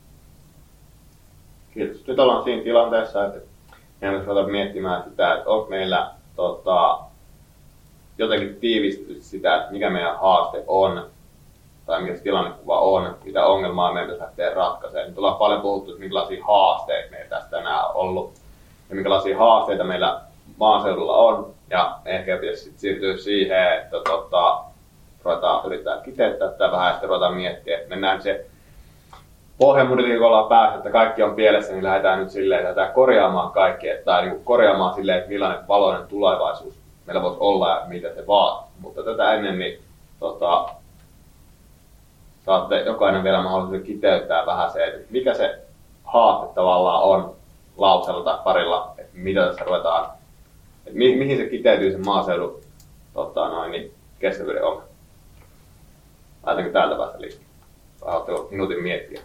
Kiitos. Nyt ollaan siinä tilanteessa, että meidän pitäisi ruveta miettimään sitä, että onko meillä tota, jotenkin tiivistetty sitä, että mikä meidän haaste on, tai mikä se tilannekuva on, mitä ongelmaa meidän pitäisi lähteä ratkaisemaan. Nyt ollaan paljon puhuttu, että minkälaisia haasteita meillä tästä tänään on ollut, ja minkälaisia haasteita meillä maaseudulla on, ja ehkä pitäisi siirtyä siihen, että tota, ruvetaan yrittää kiteyttää tätä vähän, ja sitten ruvetaan miettiä, että mennään se pohjamudilta, kun ollaan päässyt, että kaikki on pielessä, niin lähdetään nyt silleen, että lähdetään korjaamaan kaikki, tai niin kuin korjaamaan silleen, että millainen valoinen tulevaisuus meillä voisi olla ja mitä se vaatii. Mutta tätä ennen, niin tota, saatte jokainen vielä mahdollisuuden kiteyttää vähän se, että mikä se haaste tavallaan on lauseella tai parilla, että mitä tässä ruvetaan, että mi- mihin se kiteytyy sen maaseudun tota, noin, niin kestävyyden ongelma. Laitaanko täältä päästä liikkeelle? Vai haluatteko minuutin miettiä?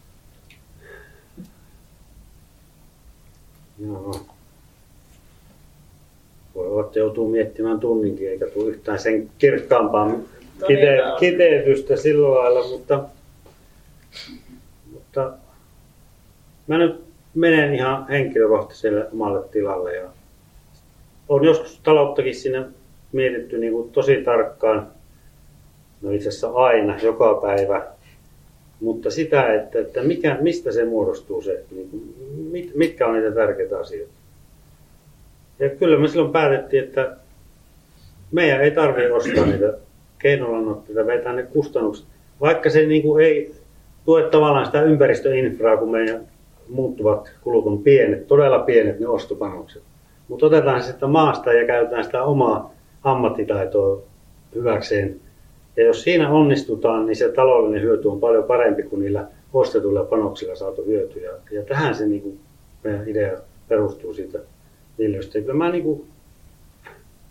Joo. Voi olla, että joutuu miettimään tunninkin, eikä tule yhtään sen kirkkaampaa kite- kiteytystä sillä lailla, mutta, mutta mä nyt menen ihan henkilökohtaiselle omalle tilalle. Ja olen joskus talouttakin siinä mietitty niin kuin tosi tarkkaan, no itse asiassa aina, joka päivä, mutta sitä, että, että mikä, mistä se muodostuu se, niin kuin, mit, mitkä on niitä tärkeitä asioita. Ja kyllä me silloin päätettiin, että meidän ei tarvitse ostaa niitä keinolannoitteita, vetää ne kustannukset, vaikka se niin kuin ei tue tavallaan sitä ympäristöinfraa, kun meidän muuttuvat kulut on pienet, todella pienet ne ostopanokset. Mutta otetaan se sitten maasta ja käytetään sitä omaa ammattitaitoa hyväkseen. Ja jos siinä onnistutaan, niin se taloudellinen hyöty on paljon parempi kuin niillä ostetuilla panoksilla saatu hyöty. Ja, ja tähän se niin kuin meidän idea perustuu siitä viljelystä. Ja kyllä mä niin kuin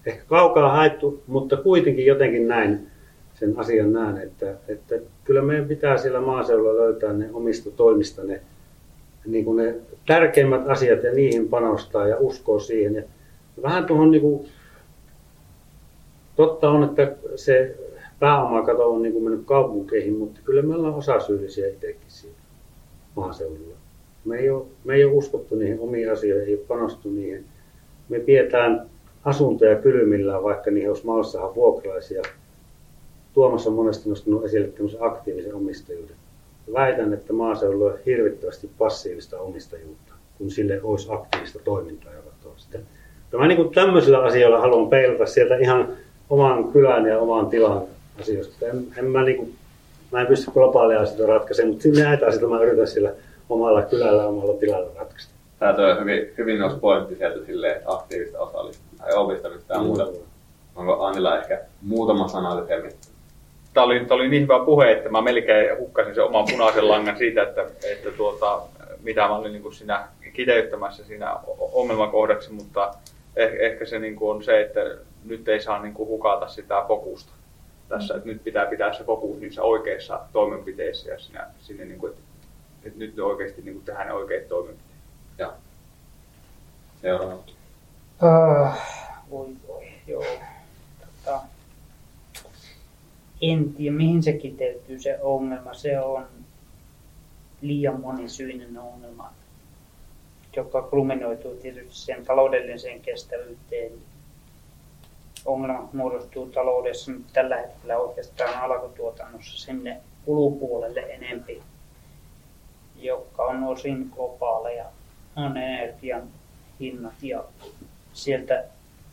ehkä kaukaa haettu, mutta kuitenkin jotenkin näin sen asian näen, että, että kyllä meidän pitää siellä maaseudulla löytää ne omista toimista ne, niin kuin ne tärkeimmät asiat ja niihin panostaa ja uskoo siihen. Ja vähän tuohon, niin kuin, totta on, että se pääomakato on niin kuin mennyt kaupunkeihin, mutta kyllä me ollaan osasyyllisiä itsekin siinä maaseudulla. Me ei ole, me ei ole uskottu niihin omiin asioihin, ei ole panostu niihin. Me pidetään asuntoja kylmillään, vaikka niihin olisi maassa saada vuokralaisia. Tuomas on monesti nostanut esille tämmöisen aktiivisen omistajuuden. Väitän, että maaseudulla on hirvittävästi passiivista omistajuutta, kun sille olisi aktiivista toimintaa joka toista. Mä niin kuin tämmöisillä asioilla haluan peilata sieltä ihan oman kylän ja oman tilan asioista. En, en mä, niin kuin, mä en pysty globaalia asioita ratkaisemaan, mutta näitä asioita mä yritän sillä omalla kylällä ja omalla tilalla ratkaista. Tämä toi hyvin, hyvin nousi pointti sieltä silleen, että aktiivista osallistumista ja omistamista ja Mm. muuta. Onko Annilla ehkä muutama sana lyhyemmin? Tämä oli, tämä oli niin hyvä puhe, että mä melkein hukkasin sen oman punaisen langan siitä, että, että tuota, mitä mä olin niin kuin siinä kiteyttämässä siinä ongelmakohdaksi, mutta eh, ehkä se niin kuin on se, että nyt ei saa niin kuin hukata sitä fokusta tässä, että nyt pitää pitää se fokus niissä oikeissa toimenpiteissä ja siinä, sinne, niin kuin, että, että nyt oikeasti niin kuin tehdään ne oikeat toimenpiteet. Ja seuraava. Uh, voi voi, joo. Tota, en tiedä, mihin se kiteytyy se ongelma. Se on liian monisyinen ongelma, joka kulminoituu tietysti sen taloudelliseen kestävyyteen. Ongelmat muodostuu taloudessa nyt tällä hetkellä oikeastaan alkutuotannossa sinne kulupuolelle enempi, joka on osin globaaleja, on energian hinnat ja sieltä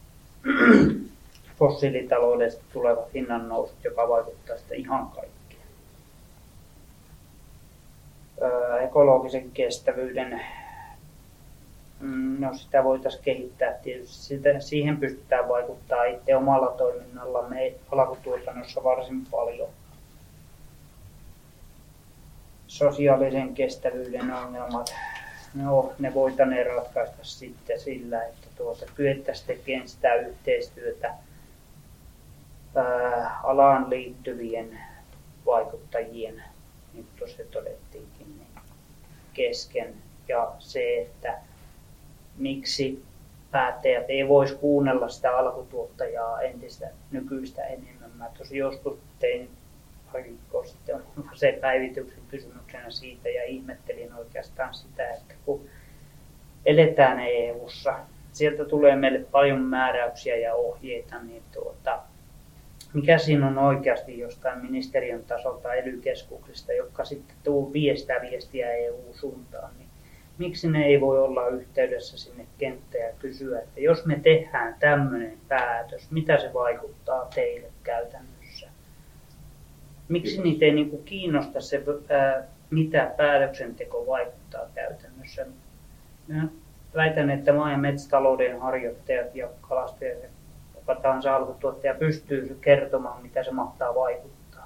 fossiilitaloudesta tulevat hinnan nousut, joka vaikuttaa sitten ihan kaikkeen. Öö, ekologisen kestävyyden, no sitä voitaisiin kehittää tietysti. Sitä, siihen pystytään vaikuttaa itse omalla toiminnallamme alkutuotannossa varsin paljon. Sosiaalisen kestävyyden ongelmat, no, ne voitaneen ratkaista sitten sillä, että tuota, kyettäisiin tekemään sitä yhteistyötä ää, alaan liittyvien vaikuttajien, niin kuin tuossa todettiinkin, niin kesken. Ja se, että miksi päättäjät ei voisi kuunnella sitä alkutuottajaa entistä nykyistä enemmän. Mä tosi joskus tein pari viikkoa sitten se päivityksen kysymyksenä siitä ja ihmettelin oikeastaan sitä, että kun eletään E U:ssa, sieltä tulee meille paljon määräyksiä ja ohjeita, niin tuota, mikä siinä on oikeasti jostain ministeriön tasolta ely keskuksista, jotka sitten tuu viestää viestiä E U-suuntaan, niin miksi ne ei voi olla yhteydessä sinne kenttään ja kysyä, että jos me tehdään tämmöinen päätös, mitä se vaikuttaa teille käytännössä? Miksi niitä ei niinku kiinnosta se, ää, mitä päätöksenteko vaikuttaa käytännössä? Mä väitän, että maa- ja metsätalouden harjoittajat ja kalastajat ja joka tahansa alkutuottaja pystyy kertomaan, mitä se mahtaa vaikuttaa.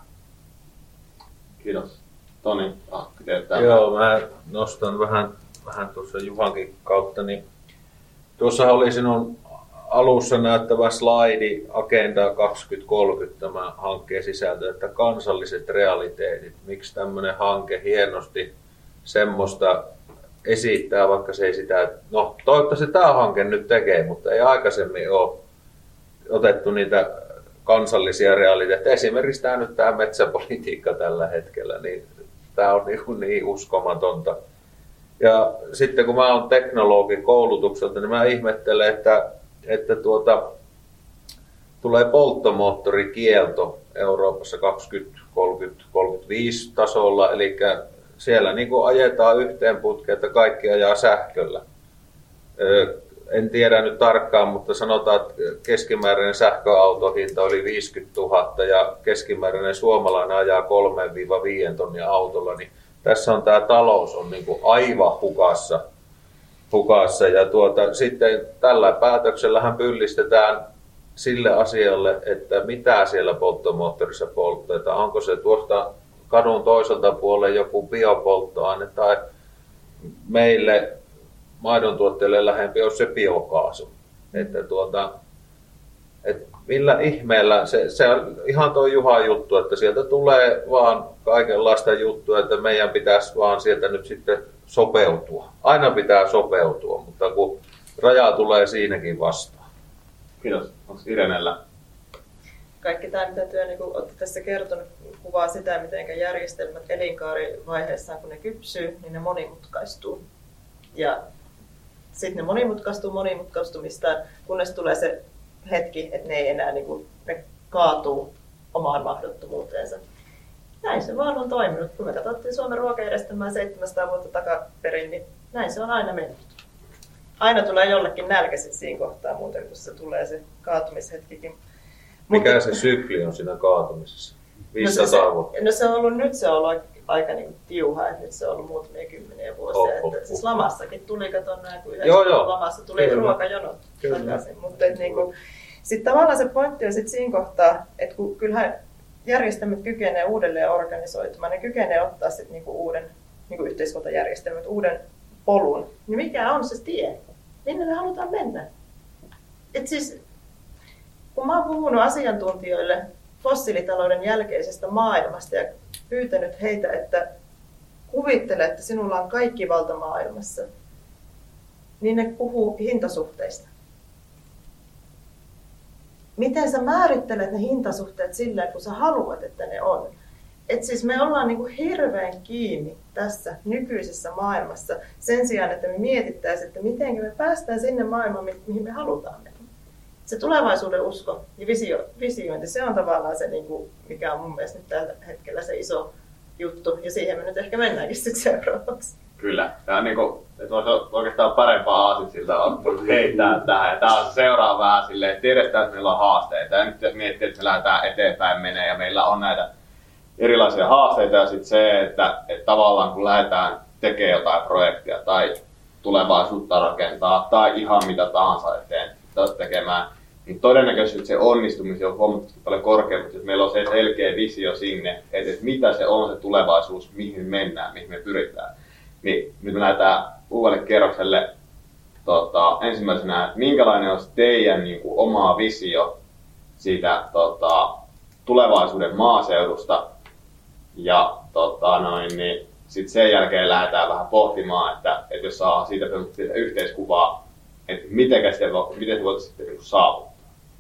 Kiitos. Toni, ah, kiteyttää. Joo, mä nostan vähän, vähän tuossa Juhankin kautta. Niin tuossa oli sinun alussa näyttävä slaidi Agenda kaksituhattakolmekymmentä tämä hankkeen sisältö, että kansalliset realiteetit. Miksi tämmöinen hanke hienosti semmoista esittää, vaikka se ei sitä, no toivottavasti tämä hanke nyt tekee, mutta ei aikaisemmin ole otettu niitä kansallisia realiteetteja. Esimerkiksi tämä nyt tämä metsäpolitiikka tällä hetkellä, niin tämä on niin, niin uskomatonta. Ja sitten kun mä olen teknologin koulutukselta, niin mä ihmettelen, että, että tuota, tulee polttomoottorikielto Euroopassa kaksikymmentä kolmekymmentä kolmekymmentäviisi tasolla, eli siellä niin kuin ajetaan yhteen putkeen, että kaikki ajaa sähköllä. En tiedä nyt tarkkaan, mutta sanotaan, että keskimääräinen sähköautohinta oli viisikymmentätuhatta ja keskimääräinen suomalainen ajaa kolmesta viiteen tonnia autolla, niin tässä on tämä talous on niin kuin aivan hukassa. hukassa. Ja tuota, sitten tällä päätöksellähän pyllistetään sille asialle, että mitä siellä polttomoottorissa poltetaan. Onko se tuosta kadun toiselta puolelle joku biopolttoaine tai meille maidontuotteille lähempi on se biokaasu. Että tuota, Et millä ihmeellä, se, se on ihan tuo Juhan juttu, että sieltä tulee vaan kaikenlaista juttua, että meidän pitäisi vaan sieltä nyt sitten sopeutua. Aina pitää sopeutua, mutta kun raja tulee siinäkin vastaan. Kiitos. Onko Irenellä? Kaikki tämä, mitä työ niin olette tässä kertonut, kuvaa sitä, miten järjestelmät elinkaarivaiheessaan, kun ne kypsyy, niin ne monimutkaistuu. Ja sitten ne monimutkaistuu monimutkaistumistaan, kunnes tulee se hetki, että ne ei enää niin kuin, ne kaatuu omaan mahdottomuuteensa. Näin se vaan on toiminut. Kun me katsottiin Suomen ruokajärjestelmää seitsemänsataa vuotta takaperin, niin näin se on aina mennyt. Aina tulee jollekin nälkäiset siinä kohtaa muuten, kun se tulee se kaatumishetkikin. Mikä Mutta, se sykli on siinä kaatumisessa? viisisataa viisisataa vuotta? No se on ollut, nyt se on ollut aika niin kuin tiuha, että nyt se on ollut muutamia kymmeniä vuosia. Oh, oh, että, siis oh. lamassakin tuli, kato näin, kun Joo, joo. lamassa tuli Kyllä. ruokajonot Kyllä. takaisin. Mutta niin kuin, sitten tavallaan se pointti on sit siinä kohtaa, että kun kyllähän järjestelmät kykenee uudelleen organisoitumaan, ne kykenee ottaa sit niinku uuden niinku yhteiskuntajärjestelmät, uuden polun, niin mikä on se tie? Minne me halutaan mennä? Et siis, kun mä oon puhunut asiantuntijoille fossiilitalouden jälkeisestä maailmasta ja pyytänyt heitä, että kuvittele, että sinulla on kaikki valta maailmassa, niin ne puhuu hintasuhteista. Miten sä määrittelet ne hintasuhteet silleen, kun sä haluat, että ne on? Et siis me ollaan niinku hirveän kiinni tässä nykyisessä maailmassa sen sijaan, että me mietittäisiin, että miten me päästään sinne maailmaan, mihin me halutaan mennä. Se tulevaisuuden usko ja visio, visiointi, se on tavallaan se, niinku, mikä on mun mielestä nyt tällä hetkellä se iso juttu. Ja siihen me nyt ehkä mennäänkin sitten seuraavaksi. Kyllä. Tämä on niinku, että olisi oikeastaan parempaa aasinsilta heittää tähän. Ja tämä on seuraava vähän silleen, että tiedetään, että meillä on haasteita. Ja nyt miettii, että me lähdetään eteenpäin menee ja meillä on näitä erilaisia haasteita. Ja sitten se, että, että tavallaan kun lähdetään tekemään jotain projektia tai tulevaisuutta rakentaa tai ihan mitä tahansa eteen tekemään, niin todennäköisesti se onnistuminen on huomattavasti paljon korkeampi, jos meillä on se selkeä visio sinne, että mitä se on se tulevaisuus, mihin mennään, mihin me pyritään. Niin nyt me lähdetään uudelle kierrokselle tota, ensimmäisenä, että minkälainen on teidän niin kuin, oma visio siitä tota, tulevaisuuden maaseudusta. Ja tota, noin, niin, sitten sen jälkeen lähdetään vähän pohtimaan, että, että jos saa siitä, siitä yhteiskuvaa, että miten se, miten se voitaisiin sitten niin kuin, saavuttaa.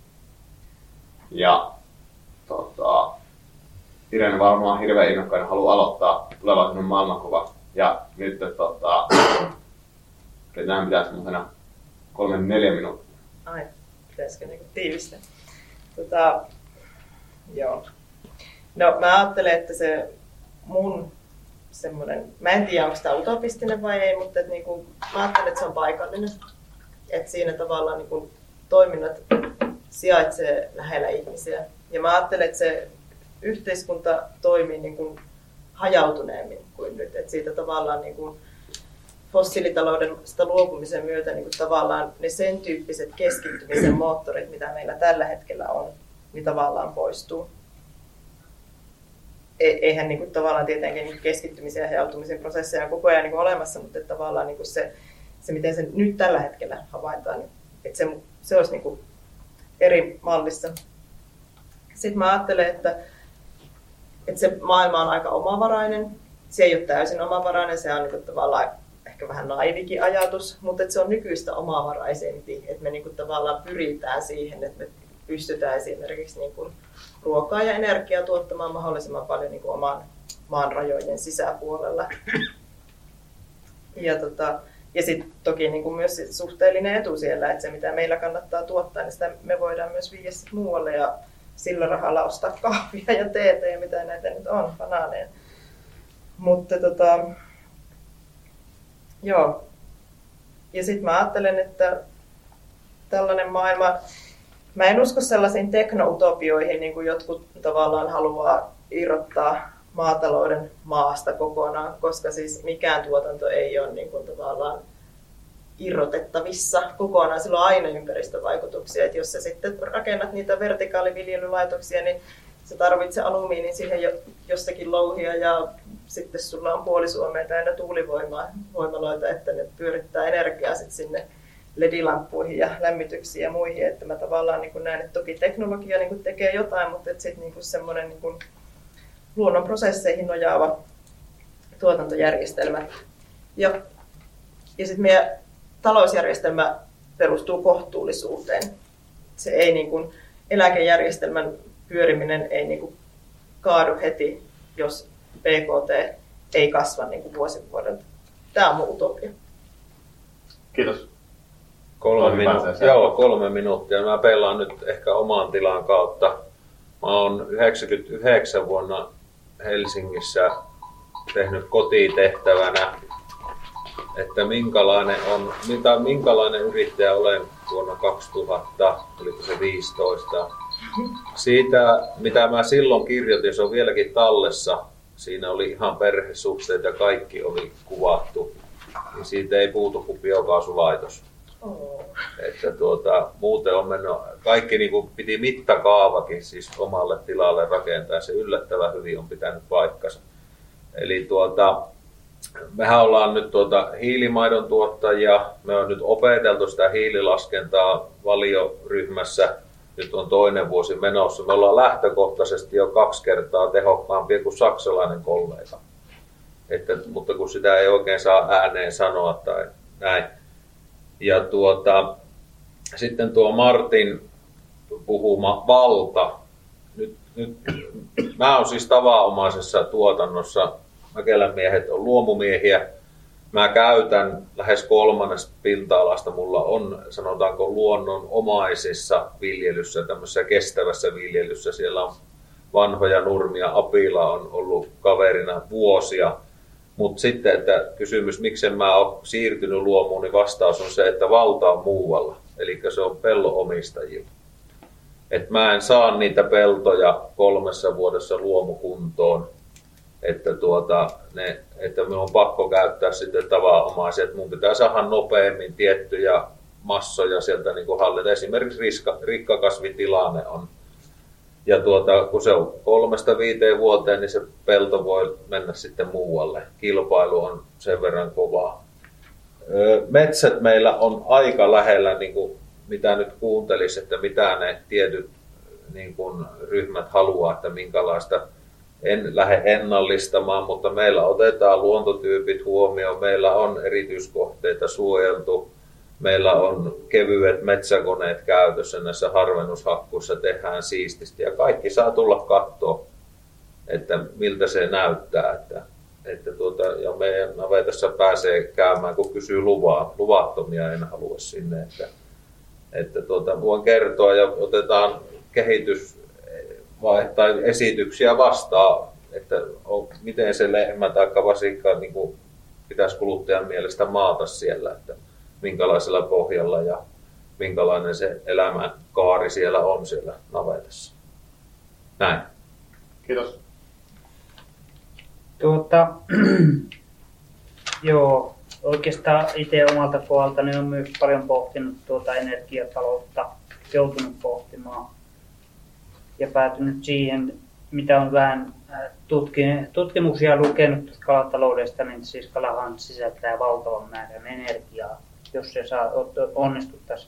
Ja tota, Irene varmaan hirveän innokkainen haluaa aloittaa tulevaisuuden maailmankuva. Ja nyt tota, nämä pitää semmoisena kolme neljä minuuttia. Ai, pitäisikö niinku tiivistää? Tota, joo. No mä ajattelen, että se mun semmoinen, mä en tiedä onko tämä utopistinen vai ei, mutta et niinku, mä ajattelen, että se on paikallinen. Että siinä tavallaan niinku, toiminnat sijaitsee lähellä ihmisiä. Ja mä ajattelen, että se yhteiskunta toimii niinku, hajautuneemmin kuin nyt. Et siitä tavallaan niin kuin fossiilitalouden sitä luopumisen myötä niin kuin tavallaan ne sen tyyppiset keskittymisen moottorit, mitä meillä tällä hetkellä on, niin tavallaan poistuu. Eihän niin kuin tavallaan tietenkin niin keskittymisen ja hajautumisen prosesseja on koko ajan niin kuin olemassa, mutta että tavallaan niin kuin se, se, miten se nyt tällä hetkellä havaitaan, niin että se, se olisi niin kuin eri mallissa. Sitten mä ajattelen, että Että se maailma on aika omavarainen. Se ei ole täysin omavarainen, se on niin kuin tavallaan ehkä vähän naivikin ajatus, mutta että se on nykyistä omavaraisempi. Että me niin kuin tavallaan pyritään siihen, että me pystytään esimerkiksi niin kuin ruokaa ja energiaa tuottamaan mahdollisimman paljon niin kuin oman maan rajojen sisäpuolella. Ja, tota, ja sitten toki niin kuin myös suhteellinen etu siellä, että se mitä meillä kannattaa tuottaa, niin sitä me voidaan myös viedä muualle ja sillä rahalla ostaa kahvia ja teetä ja mitä näitä nyt on, banaaneja. Mutta tota, joo. Ja sitten mä ajattelen, että tällainen maailma, mä en usko sellaisiin teknoutopioihin, niin kuin jotkut tavallaan haluaa irrottaa maatalouden maasta kokonaan, koska siis mikään tuotanto ei ole niin kuin tavallaan irrotettavissa kokonaan. Sillä on aina ympäristövaikutuksia. Et jos sä sitten rakennat niitä vertikaaliviljelylaitoksia, niin sä tarvitset alumiinin siihen jo, jostakin louhia ja sitten sulla on puoli Suomea täynnä tuulivoimaloita, että ne pyörittää energiaa sit sinne L E D-lamppuihin ja lämmityksiin ja muihin, että mä tavallaan niin näen, että toki teknologia niin tekee jotain, mutta sitten niin semmoinen niin luonnon prosesseihin nojaava tuotantojärjestelmä. Ja, ja sitten meidän talousjärjestelmä perustuu kohtuullisuuteen. Se ei niin kuin, eläkejärjestelmän pyöriminen ei niin kuin, kaadu heti, jos B K T ei kasva niin kuin vuosi vuodelta. Tämä on mun utopia. Kiitos. Kolme, minu- joo, kolme minuuttia. Mä pelaan nyt ehkä oman tilan kautta. Mä oon yhdeksänkymmentäyhdeksän vuonna Helsingissä tehnyt kotitehtävänä, että minkälainen, on, mitä, minkälainen yrittäjä olen vuonna kaksituhatta, oliko se viisitoista. Siitä, mitä mä silloin kirjoitin, se on vieläkin tallessa. Siinä oli ihan perhesuhteet ja kaikki oli kuvattu. Niin siitä ei puutu kuin biokaasulaitos. Oh. Että tuota, muuten on mennyt, kaikki niin kuin piti mittakaavakin siis omalle tilalle rakentaa, se yllättävän hyvin on pitänyt paikkansa. Eli tuota, mehän ollaan nyt tuota hiilimaidon tuottajia, me on nyt opeteltu sitä hiililaskentaa valioryhmässä, nyt on toinen vuosi menossa. Me ollaan lähtökohtaisesti jo kaksi kertaa tehokkaampia kuin saksalainen kollega. Että, mutta kun sitä ei oikein saa ääneen sanoa tai näin. Ja tuota, sitten tuo Martin puhuma valta. Nyt, nyt, mä oon siis tavanomaisessa tuotannossa. Mäkelän miehet on luomumiehiä. Mä käytän lähes kolmannesta pinta-alasta. Mulla on, sanotaanko, luonnonomaisessa viljelyssä, tämmöisessä kestävässä viljelyssä. Siellä on vanhoja nurmia. Apila on ollut kaverina vuosia. Mutta sitten, että kysymys, miksi mä oon siirtynyt luomuun, niin vastaus on se, että valta on muualla. Eli se on pellon-omistajilla. Et mä en saa niitä peltoja kolmessa vuodessa luomukuntoon. Että, tuota, ne, että minun on pakko käyttää sitten tavanomaisia. Että mun pitää saada nopeammin tiettyjä massoja sieltä niin kuin hallita. Esimerkiksi riska, rikkakasvitilanne on. Ja tuota, kun se on kolmesta viiteen vuoteen, niin se pelto voi mennä sitten muualle. Kilpailu on sen verran kovaa. Metsät meillä on aika lähellä, niin kuin mitä nyt kuuntelisi, että mitä ne tietyt niin kuin ryhmät haluaa, että minkälaista. En lähde ennallistamaan, mutta meillä otetaan luontotyypit huomioon. Meillä on erityiskohteita suojeltu. Meillä on kevyet metsäkoneet käytössä, näissä harvennushakkuissa tehdään siististi ja kaikki saa tulla katsoa, että miltä se näyttää. Että, että tuota, ja meidän navetassa pääsee käymään, kun kysyy luvaa. Luvattomia en halua sinne. Että, että tuota, voin kertoa ja otetaan kehitys vai, tai esityksiä vastaan, että on, miten se lehmä tai vasikka niin kuin pitäisi kuluttajan mielestä maata siellä. Että minkälaisella pohjalla ja minkälainen se elämän kaari siellä on siellä navetassa. Näin. Kiitos. Tuota, joo, oikeastaan itse omalta kohdaltani olen myös paljon pohtinut tuota energiataloutta, joutunut pohtimaan ja päätynyt siihen, mitä on vähän tutkimuksia lukenut kalataloudesta, niin siis kalahan sisältää valtavan määrän energiaa. Jos se saa, onnistuttaisiin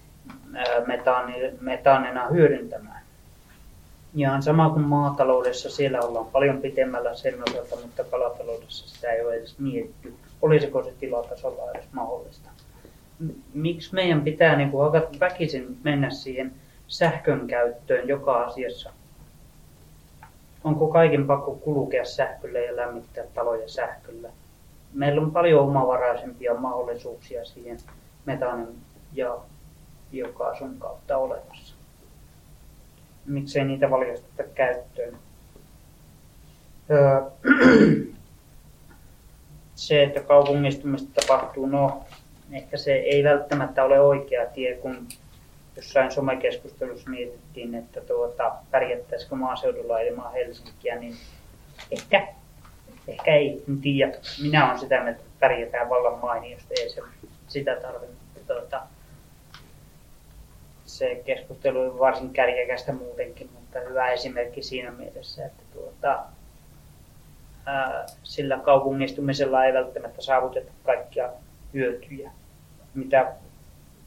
metaanina hyödyntämään. Ihan sama kuin maataloudessa, siellä ollaan paljon pitemmällä sen osalta, mutta kalataloudessa sitä ei ole edes mietitty. Olisiko se tilatasolla edes mahdollista? Miksi meidän pitää niin kuin väkisin mennä siihen sähkön käyttöön joka asiassa? Onko kaiken pakko kulkea sähköllä ja lämmittää taloja sähköllä? Meillä on paljon omavaraisempia mahdollisuuksia siihen metaanin ja biokaasun kautta olemassa. Miksei niitä valjasteta käyttöön? Öö, se, että kaupungistumista tapahtuu, no ehkä se ei välttämättä ole oikea tie, kun jossain somekeskustelussa mietittiin, että tuota, pärjättäisikö maaseudulla ilman Helsinkiä, niin ehkä. Ehkä ei, en tiedä. Minä olen sitä mieltä, että pärjätään vallan mainiosti, ei se sitä tarvitse. Tuota, se keskustelu on varsin kärjekästä muutenkin, mutta hyvä esimerkki siinä mielessä, että tuota, ää, sillä kaupungistumisella ei välttämättä saavuteta kaikkia hyötyjä, mitä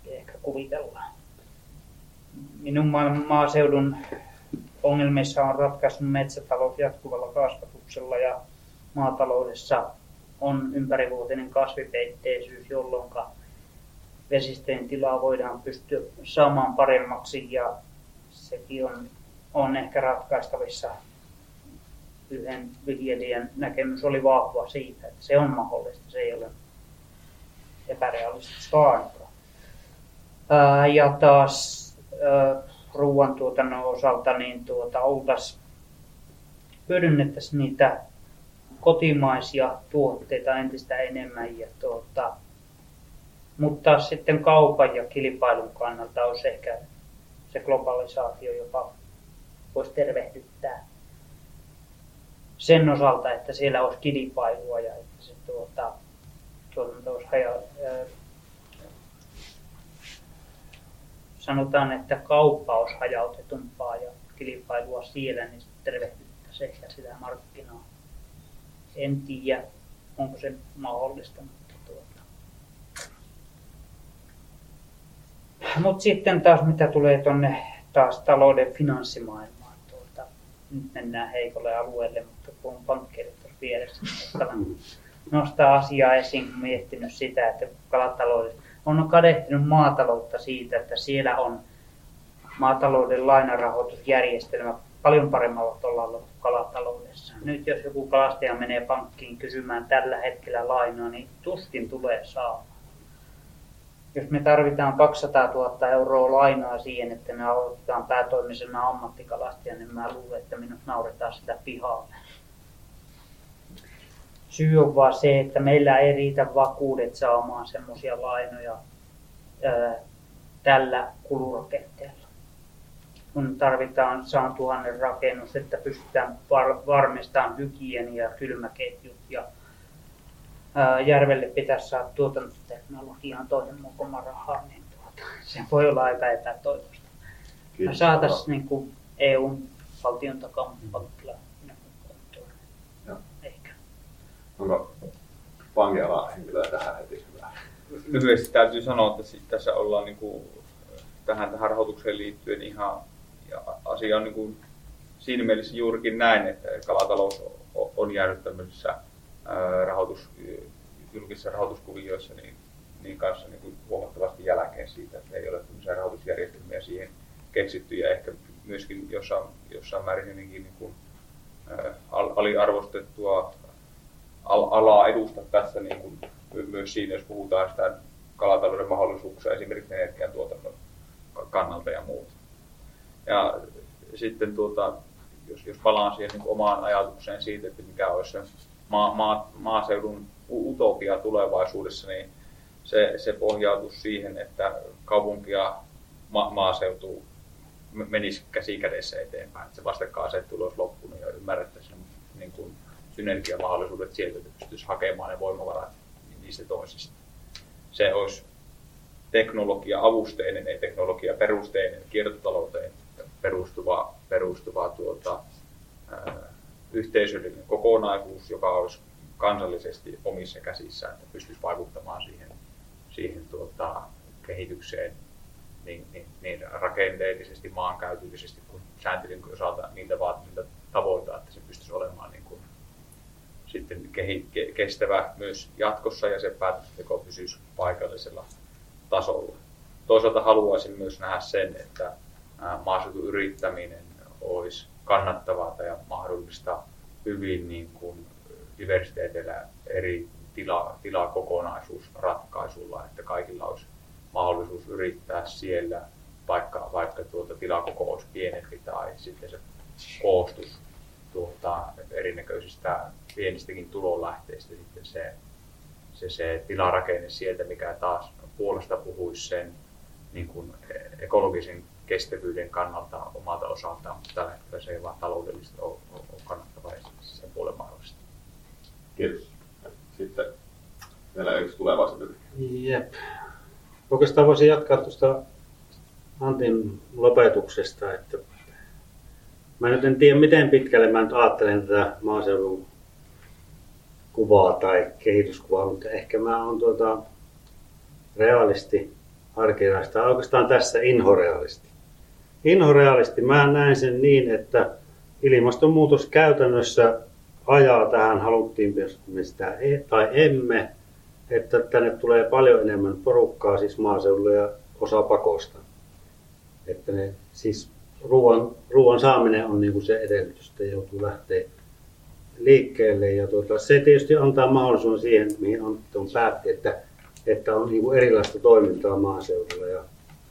ehkä kuvitellaan. Minun maaseudun ongelmissa on ratkaissut metsätalous jatkuvalla kasvatuksella ja maataloudessa on ympärivuotinen kasvipeitteisyys, jolloin vesistöjen tilaa voidaan pystyä saamaan paremmaksi ja sekin on, on ehkä ratkaistavissa. Yhden viljelijän näkemys oli vahva siitä, että se on mahdollista, se ei ole epärealistista ainakaan. Ää, ja taas ää, ruoantuotannon osalta niin tuota, oltaisiin hyödynnettäisiin niitä kotimaisia tuotteita entistä enemmän. Ja tuota, mutta sitten kaupan ja kilpailun kannalta olisi ehkä se globalisaatio, joka voisi tervehdyttää sen osalta, että siellä olisi kilpailua ja että se tuota, tuotanto olisi haja, ää, sanotaan, että kauppa olisi hajautetumpaa ja kilpailua siellä, niin se tervehdyttäisi ehkä sitä markkinaa. En tiedä, onko se mahdollista. Mutta tuota. Mut sitten taas mitä tulee tuonne taas talouden finanssimaailmaan. Tuota, nyt mennään heikolle alueelle, mutta kun on pankkiirit tuossa vieressä, nostaa asiaa esiin, kun miettinyt sitä, että kalataloudessa on kadehtinut maataloutta siitä, että siellä on maatalouden lainarahoitusjärjestelmä paljon paremmalla tolalla kuin kalataloudessa. Nyt jos joku kalastaja menee pankkiin kysymään tällä hetkellä lainaa, niin tuskin tulee saamaan. Jos me tarvitaan kaksisataatuhatta euroa lainaa siihen, että me aloitetaan päätoimisena ammattikalastajana, niin mä luulen, että minut nauretaan sitä pihalle. Syy on vaan se, että meillä ei riitä vakuudet saamaan semmoisia lainoja ää, tällä kulurakenteella. Kun tarvitaan sadantuhannen rakennus, että pystytään var- varmistamaan hygienia ja kylmäketjut ja ää, järvelle pitäisi saada tuotantoteknologiaan toinen mukoma rahaa, niin tuota, se voi olla aika epätoivoista. Me saataisiin niin kuin E U:n valtion takaa pankilla kuntoon. Ehkä. Onko pankkialan henkilöä tähän heti hyvää? Lyhyesti täytyy sanoa, että tässä ollaan niin kuin, tähän, tähän rahoitukseen liittyen ihan ja asia on niin kuin, siinä mielessä juurikin näin, että kalatalous on jäänyt tämmöisissä rahoitus, julkisissa rahoituskuvioissa niin, niin kanssa niin kuin huomattavasti jälkeen siitä, että ei ole tämmöisiä rahoitusjärjestelmiä siihen keksitty ja ehkä myöskin jossain, jossain määrin hyvinkin niin kuin, ä, aliarvostettua alaa edustaa tässä niin kuin, myös siinä, jos puhutaan sitä kalatalouden mahdollisuuksia esimerkiksi energiantuotannon kannalta ja muuta. Ja sitten tuota, jos, jos palaan siihen niin kuin omaan ajatukseen siitä, että mikä olisi se maa, maa, maaseudun utopia tulevaisuudessa, niin se, se pohjautuu siihen, että kaupunki ja ma, maaseutu menisi käsi kädessä eteenpäin, että se vastakkainasettelu olisi loppunut ja ymmärrettäisiin niin kuin synergiamahdollisuudet sieltä, että pystyisi hakemaan ne voimavarat niistä toisista. Se olisi teknologia-avusteinen, ei teknologia-perusteinen, kiertotalouteen perustuva, perustuva tuota, ää, yhteisöllinen kokonaisuus, joka olisi kansallisesti omissa käsissä, että pystyisi vaikuttamaan siihen, siihen tuota, kehitykseen niin, niin, niin rakenteellisesti, maankäytöllisesti kuin sääntelyn osalta niitä vaatimilta tavoita, että se pystyisi olemaan niin kuin sitten kestävä myös jatkossa ja se päätöksenteko pysyisi paikallisella tasolla. Toisaalta haluaisin myös nähdä sen, että maaseutuyrittäminen olisi kannattavaa ja mahdollista hyvin niin kuin diversiteetillä eri tila, tilakokonaisuusratkaisulla, että kaikilla olisi mahdollisuus yrittää siellä, vaikka, vaikka tuota tilakoko olisi pienempi tai sitten se koostus tuota, erinäköisistä pienistäkin tulonlähteistä sitten se, se, se tilarakenne sieltä, mikä taas puolesta puhuisi sen niin kuin ekologisen kestävyyden kannalta omalta osaltaan, mutta tällä hetkellä se ei vaan taloudellisesti ole, ole kannattava sen puolen mahdollista. Kiitos. Sitten vielä yksi tulevaisuuden. Jep. Oikeastaan voisin jatkaa tuosta Antin lopetuksesta, että mä nyt en tiedä miten pitkälle mä nyt ajattelen tätä maaseudun kuvaa tai kehityskuvaa, mutta ehkä mä oon tuota realisti arkirealisti. Oikeastaan tässä inhorealisti. Inhorealisti mä näen sen niin, että ilmastonmuutos käytännössä ajaa tähän, haluttiin me sitä tai emme, että tänne tulee paljon enemmän porukkaa siis maaseudulle ja osa pakosta. Että ne, siis ruoan, ruoan saaminen on niin kuin se edellytys, että joutuu lähteä liikkeelle. Ja tuota, se tietysti antaa mahdollisuuden siihen, mihin on, on päätti, että, että on niin kuin erilaista toimintaa maaseudulla. Ja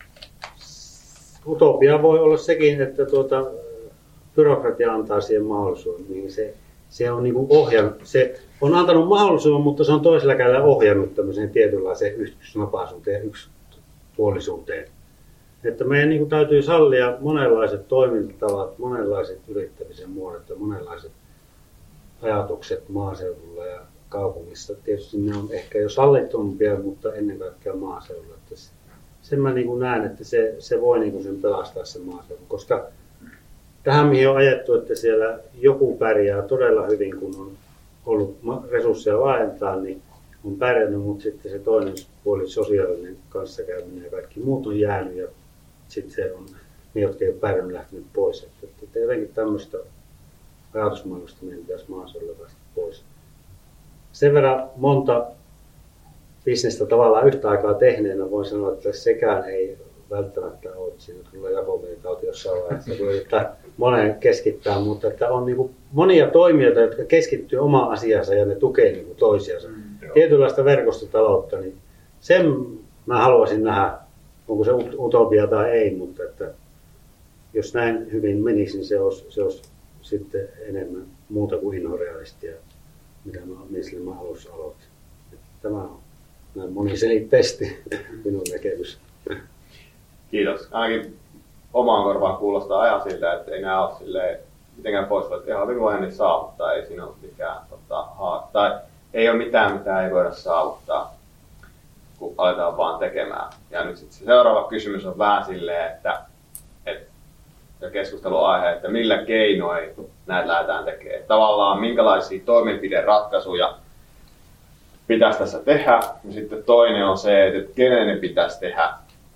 utopia voi olla sekin, että tuota, byrokratia antaa siihen mahdollisuuden, mihin se, se on niin kuin ohjannut. Se on antanut mahdollisuuden, mutta se on toisella kädellä ohjannut tämmöiseen tietynlaiseen yksinapaisuuteen ja yksipuolisuuteen. Että meidän niin kuin täytyy sallia monenlaiset toimintatavat, monenlaiset yrittämisen muodot ja monenlaiset ajatukset maaseudulla ja kaupungissa. Tietysti ne on ehkä jo sallittumpia, mutta ennen kaikkea maaseudulla. Että sen mä niin kuin näen, että se, se voi niin kuin sen pelastaa sen maaseudun, koska tähän mihin on ajettu, että siellä joku pärjää todella hyvin, kun on ollut resursseja laajentaa, niin on pärjännyt, mutta sitten se toinen puoli, sosiaalinen kanssakäyminen ja kaikki muut on jäänyt ja sitten se on ne, jotka ei ole pärjännyt, lähtenyt pois. Että, että jotenkin tämmöistä ajatusmaailmasta meidän pitäisi maaseudulla päästä pois. Sen verran monta bisnestä tavallaan yhtä aikaa tehneenä voin sanoa, että sekään ei välttämättä ole, siinä tulee jakomiehen tauti jossain vaiheessa, että monen keskittää, mutta että on niin kuin monia toimijoita, jotka keskittyy omaan asiansa ja ne tukee niin kuin toisiansa. Mm, Tietynlaista verkostotaloutta, niin sen mä haluaisin nähdä, onko se utopia tai ei, mutta että jos näin hyvin menisi, niin se olisi, se olisi sitten enemmän muuta kuin inhorealistia, mitä mä, missä mä alussa aloitin. Tämä on näin moniselitteisesti minun näkemys. Kiitos. Ainakin omaan korvaan kuulostaa ajan siltä, että ei nämä ole silleen mitenkään pois, että ihan hyvin voi saavuttaa, ei siinä ole mikään tota, haaste. Tai ei ole mitään, mitä ei voida saavuttaa, kun aletaan vaan tekemään. Ja nyt sitten se seuraava kysymys on vähän silleen, että, että ja keskusteluaihe, että millä keinoin näitä lähdetään tekemään. Tavallaan minkälaisia toimenpideratkaisuja pitäisi tässä tehdä. Ja sitten toinen on se, että kenen ne pitäisi tehdä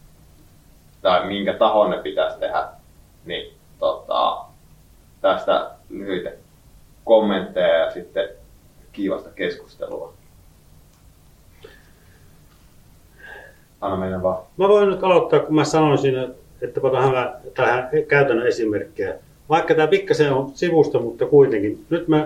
tai minkä tahon ne pitäisi tehdä. Niin, tota, tästä lyhyitä kommentteja ja sitten kiivasta keskustelua. Anna mennä vaan. Mä voin nyt aloittaa, kun mä sanoin siinä, että otan tähän käytännön esimerkkejä. Vaikka tämä pikkasen on sivusta, mutta kuitenkin. Nyt me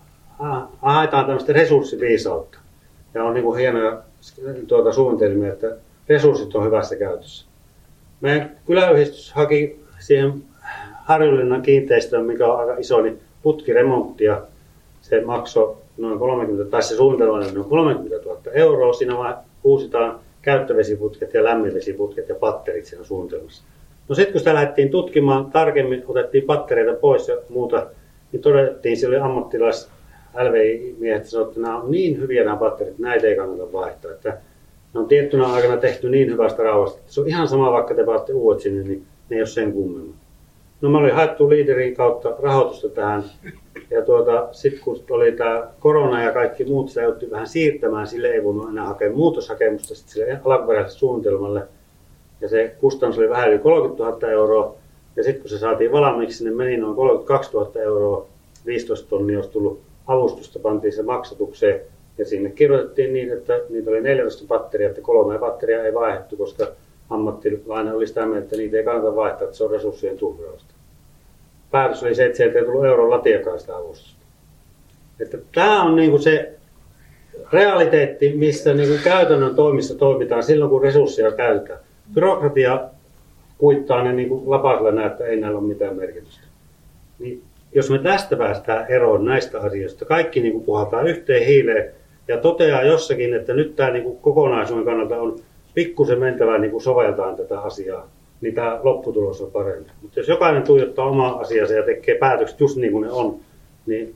haetaan tämmöistä resurssiviisautta. Ja on niin kuin hienoja tuota, suunnitelmia, että resurssit on hyvässä käytössä. Meidän kyläyhdistys haki siihen Harjulinnan kiinteistöön, mikä on aika iso, niin putkiremonttia. Se maksoi noin kolmekymmentä, tai se suunnitelma on noin kolmekymmentätuhatta euroa. Siinä vaan uusitaan käyttövesiputket ja lämminvesiputket ja patterit siinä suunnitelmassa. No sitten kun sitä lähdettiin tutkimaan tarkemmin, otettiin pattereita pois ja muuta, niin todettiin, siellä oli ammattilais L V I-miehet sanoivat, että nämä on niin hyviä nämä patterit, että näitä ei kannata vaihtaa. Että ne on tiettynä aikana tehty niin hyvästä rauhasta, että se on ihan sama, vaikka te paatte uudet sinne, niin ne ei ole sen kummemmin. No mä olin haettu Leaderin kautta rahoitusta tähän. Ja tuota, sitten kun oli tämä korona ja kaikki muut, sitä joutui vähän siirtämään, sille ei voinut enää hakea muutoshakemusta sit sille alkuperäiselle suunnitelmalle. Ja se kustannus oli vähän yli kolmekymmentätuhatta euroa. Ja sitten kun se saatiin valmiiksi, sinne meni noin kolmekymmentäkaksituhatta euroa, viisitoista tonnia olisi tullut avustusta, pantiin se maksatukseen. Ja sinne kirjoitettiin niin, että niitä oli neljätoista patteria, että kolme patteria ei vaihdettu, koska ammattilainen oli sitä mieltä, että niitä ei kannata vaihtaa, että se on resurssien tuhlausta. Päätös oli se, että sieltä ei tullut euron latiakaan sitä avustusta. Että tämä on niinku se realiteetti, missä niinku käytännön toimissa toimitaan silloin, kun resursseja käytetään. Byrokratia kuittaa ne niinku lapasella näin, että ei näillä ole mitään merkitystä. Niin jos me tästä päästään eroon näistä asioista, kaikki niinku puhaltaa yhteen hiileen ja toteaa jossakin, että nyt tämä niinku kokonaisuuden kannalta on pikkusen mentävä niinku soveltaan tätä asiaa, niin tämä lopputulos on parempi. Mutta jos jokainen tuijottaa omaa asiansa ja tekee päätökset just niin kuin ne on, niin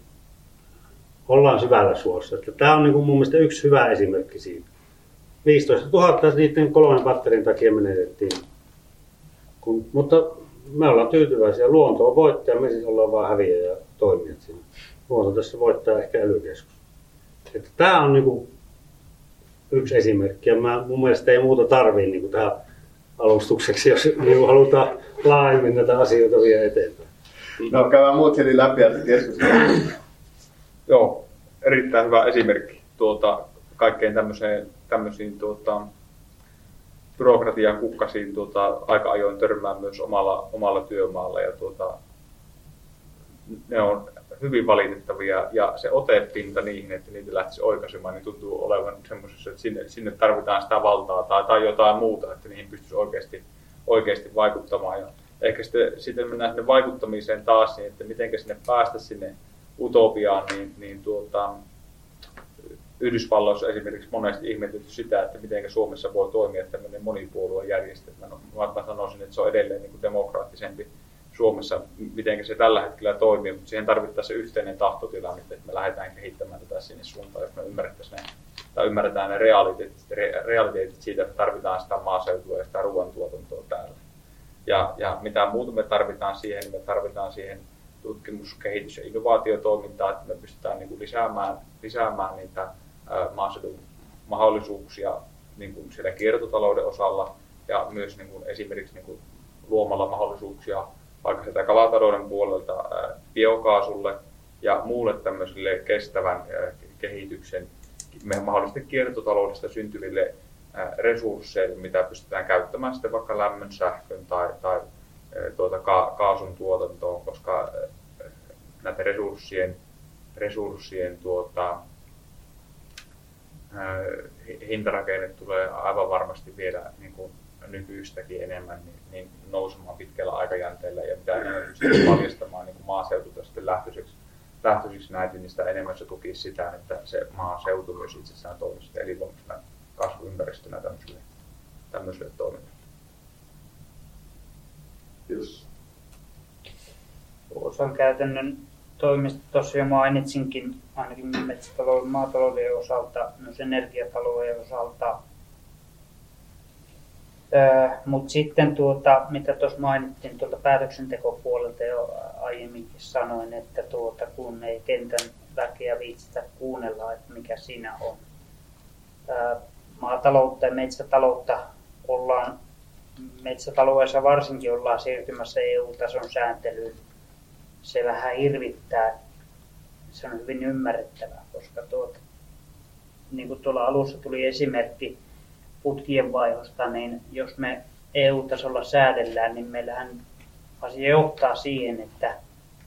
ollaan syvällä suossa. Että tämä on niin kuin mun mielestä yksi hyvä esimerkki siitä. viisitoistatuhatta niiden kolmen patterin takia menetettiin. Kun, mutta me ollaan tyytyväisiä. Luonto on voittaja, me siis ollaan vaan häviäjä ja toimijat siinä. Luonto tässä voittaa ehkä ely keskus. Tämä on niin kuin yksi esimerkki. Ja mä, mun mielestä ei muuta tarvii niin kuin tähän alustukseksi, jos niin halutaan laajemmin näitä asioita vielä eteenpäin. No käydään muut heti läpi ja keskustellaan. Joo, erittäin hyvä esimerkki. Tuota, kaikkein tämmöiseen, tämmöisiin tuota, byrokratian kukkasiin tuota, aika ajoin törmää myös omalla, omalla työmaalla. Ja, tuota, ne on hyvin valitettavia ja se otepinta niihin, että niitä lähtisi oikaisemaan, niin tuntuu olevan semmoisessa, että sinne, sinne tarvitaan sitä valtaa tai, tai jotain muuta, että niihin pystyisi oikeasti, oikeasti vaikuttamaan. Ja ehkä sitten, sitten mennään sinne vaikuttamiseen taas, niin että miten sinne päästä sinne utopiaan, niin, niin tuota, Yhdysvalloissa esimerkiksi monesti ihmetetty sitä, että miten Suomessa voi toimia tämmöinen monipuoluejärjestelmä. No, mä sanoisin, että se on edelleen niin kuin demokraattisempi Suomessa, miten se tällä hetkellä toimii, mutta siihen tarvittaisiin se yhteinen tahtotila, että me lähdetään kehittämään tätä sinne suuntaan, jos me ymmärrettäisiin ne, tai ymmärretään ne realiteetit, realiteetit siitä, että tarvitaan sitä maaseutua ja sitä ruoantuotantoa täällä. Ja, ja mitä muuta me tarvitaan siihen, niin me tarvitaan siihen tutkimus-, kehitys- ja innovaatiotoimintaa, että me pystytään niin kuin lisäämään, lisäämään niitä maaseudun mahdollisuuksia niin kuin siellä kiertotalouden osalla ja myös niin kuin esimerkiksi niin kuin luomalla mahdollisuuksia vaikka sieltä kalatalouden puolelta biokaasulle ja muulle tämmöiselle kestävän kehityksen, mahdollisesti kiertotaloudesta syntyville resursseille, mitä pystytään käyttämään sitten vaikka lämmön, sähkön tai, tai tuota, ka- kaasun tuotantoon, koska näiden resurssien, resurssien tuota, hintarakenne tulee aivan varmasti vielä niin kuin nykyistäkin enemmän niin, niin nousemaan pitkällä aikajänteellä ja mitä enemmän pystyy paljastamaan niin kuin maaseututa sitten lähtöiseksi, lähtöiseksi näitä, niin sitä enemmän se tukisi sitä, että se maaseutu myös itsessään toimisi elinvoimaisena kasvuympäristönä tämmöiselle, tämmöiselle toiminnalle. Kiitos. Osan käytännön toimista tuossa jo mainitsinkin, ainakin metsätalouden, maatalouden osalta, myös energiatalouden osalta. Öö, Mutta sitten tuota, mitä tuossa mainittiin tuolta päätöksentekopuolelta jo aiemminkin sanoin, että tuota, kun ei kentän väkeä viitsitä kuunnella, että mikä siinä on. Öö, maataloutta ja metsätaloutta ollaan, metsätaloudessa varsinkin ollaan siirtymässä E U-tason sääntelyyn. Se vähän hirvittää. Se on hyvin ymmärrettävää, koska tuota, niin kuin tuolla alussa tuli esimerkki putkien vaihosta, niin jos me E U-tasolla säädellään, niin meillähän asia johtaa siihen, että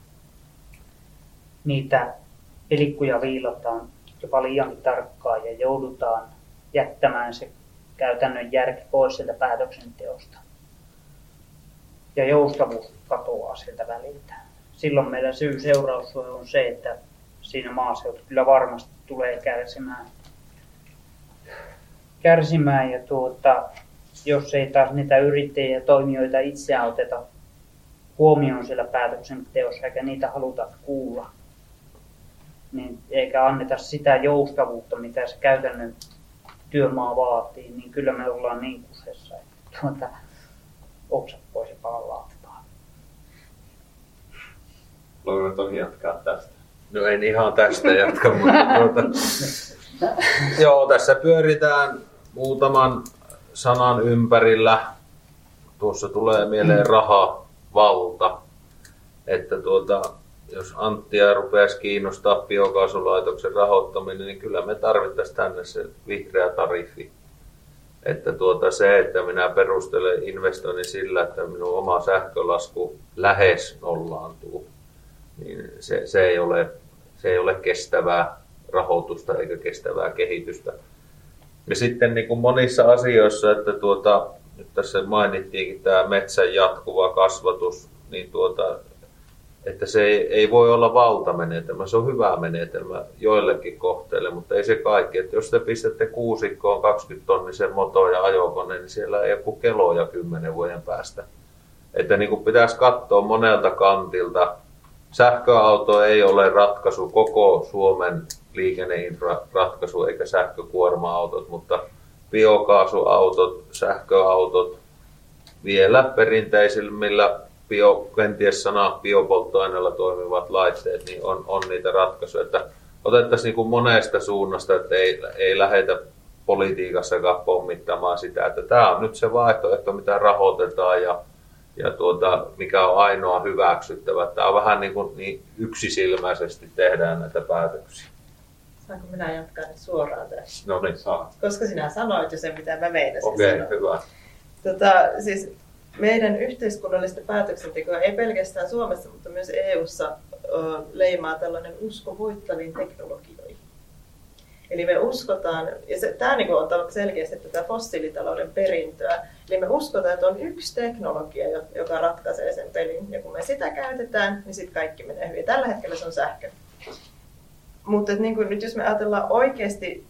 niitä pelikkuja viilataan jopa liiankin tarkkaan ja joudutaan jättämään se käytännön järki pois sieltä päätöksenteosta. Ja joustavuus katoaa sieltä väliltä. Silloin meidän syy-seuraus on se, että siinä maaseutu kyllä varmasti tulee kärsimään. kärsimään ja tuota, jos ei taas niitä yrittäjiä ja toimijoita itseään oteta huomioon siellä päätöksenteossa eikä niitä haluta kuulla, niin eikä anneta sitä joustavuutta, mitä se käytännön työmaa vaatii, niin kyllä me ollaan niin kusessa, että tuota, oksat pois ja palaa. Haluanko toki jatkaa tästä? No en ihan tästä jatka, mutta tuota, joo, tässä pyöritään muutaman sanan ympärillä. Tuossa tulee mieleen raha, valta. Että tuota, jos Anttia rupeaisi kiinnostaa biokaasulaitoksen rahoittaminen, niin kyllä me tarvittaisiin tänne se vihreä tariffi. Että tuota, se, että minä perustelen investoinnin sillä, että minun oma sähkölasku lähes nollaantuu, niin se, se, ei ole, se ei ole kestävää rahoitusta eikä kestävää kehitystä. Ja sitten niin kuin monissa asioissa, että tuota, nyt tässä mainittiinkin tämä metsän jatkuva kasvatus, niin tuota, että se ei, ei voi olla valtamenetelmä. Se on hyvä menetelmä joillekin kohteille, mutta ei se kaikki. Että jos te pistätte kuusikkoon kaksikymmentä tonnisen moto- ja ajokone, niin siellä ei ole keloja kymmenen vuoden päästä. Että niin kuin pitäisi katsoa monelta kantilta. Sähköauto ei ole ratkaisu koko Suomen liikenneinfraраtkaisu eikä sähkökuorma-autot, mutta biokaasuautot, sähköautot, vielä perinteisimmillä bio, kenties sana biopolttoaineella toimivat laitteet, niin on, on niitä ratkaisuja. Että otettaisiin niin kuin monesta suunnasta, että ei, ei lähdetä politiikassakaan pommittamaan sitä, että tämä on nyt se vaihtoehto, mitä rahoitetaan ja, ja tuota, mikä on ainoa hyväksyttävä. Tämä on vähän niin kuin niin yksisilmäisesti tehdään näitä päätöksiä. Saanko minä jatkaa nyt suoraan tässä? No niin, saa. Koska sinä sanoit jo sen, mitä mä meinasin Okei, sanoa. hyvä. Tota, siis meidän yhteiskunnallista päätöksentekoa ei pelkästään Suomessa, mutta myös E U:ssa ö, leimaa tällainen usko voittaviin teknologioihin. Eli me uskotaan, ja se, tämä niin on selkeästi tätä fossiilitalouden perintöä, eli me uskotaan, että on yksi teknologia, joka ratkaisee sen pelin, ja kun me sitä käytetään, niin sitten kaikki menee hyvin. Tällä hetkellä se on sähkö. Mutta niin kuin nyt jos me ajatellaan oikeasti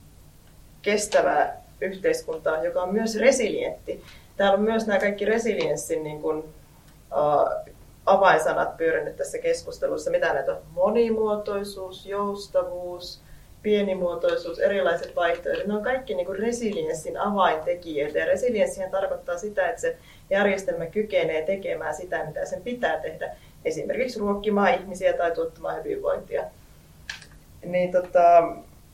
kestävää yhteiskuntaa, joka on myös resilientti, täällä on myös nämä kaikki resilienssin niin kuin, uh, avainsanat pyörinyt tässä keskustelussa, mitä näitä on monimuotoisuus, joustavuus, pienimuotoisuus, erilaiset vaihtoehdot, ne on kaikki niin kuin resilienssin avaintekijöitä. Ja resilienssihän tarkoittaa sitä, että se järjestelmä kykenee tekemään sitä, mitä sen pitää tehdä, esimerkiksi ruokkimaan ihmisiä tai tuottamaan hyvinvointia. Niin, tota,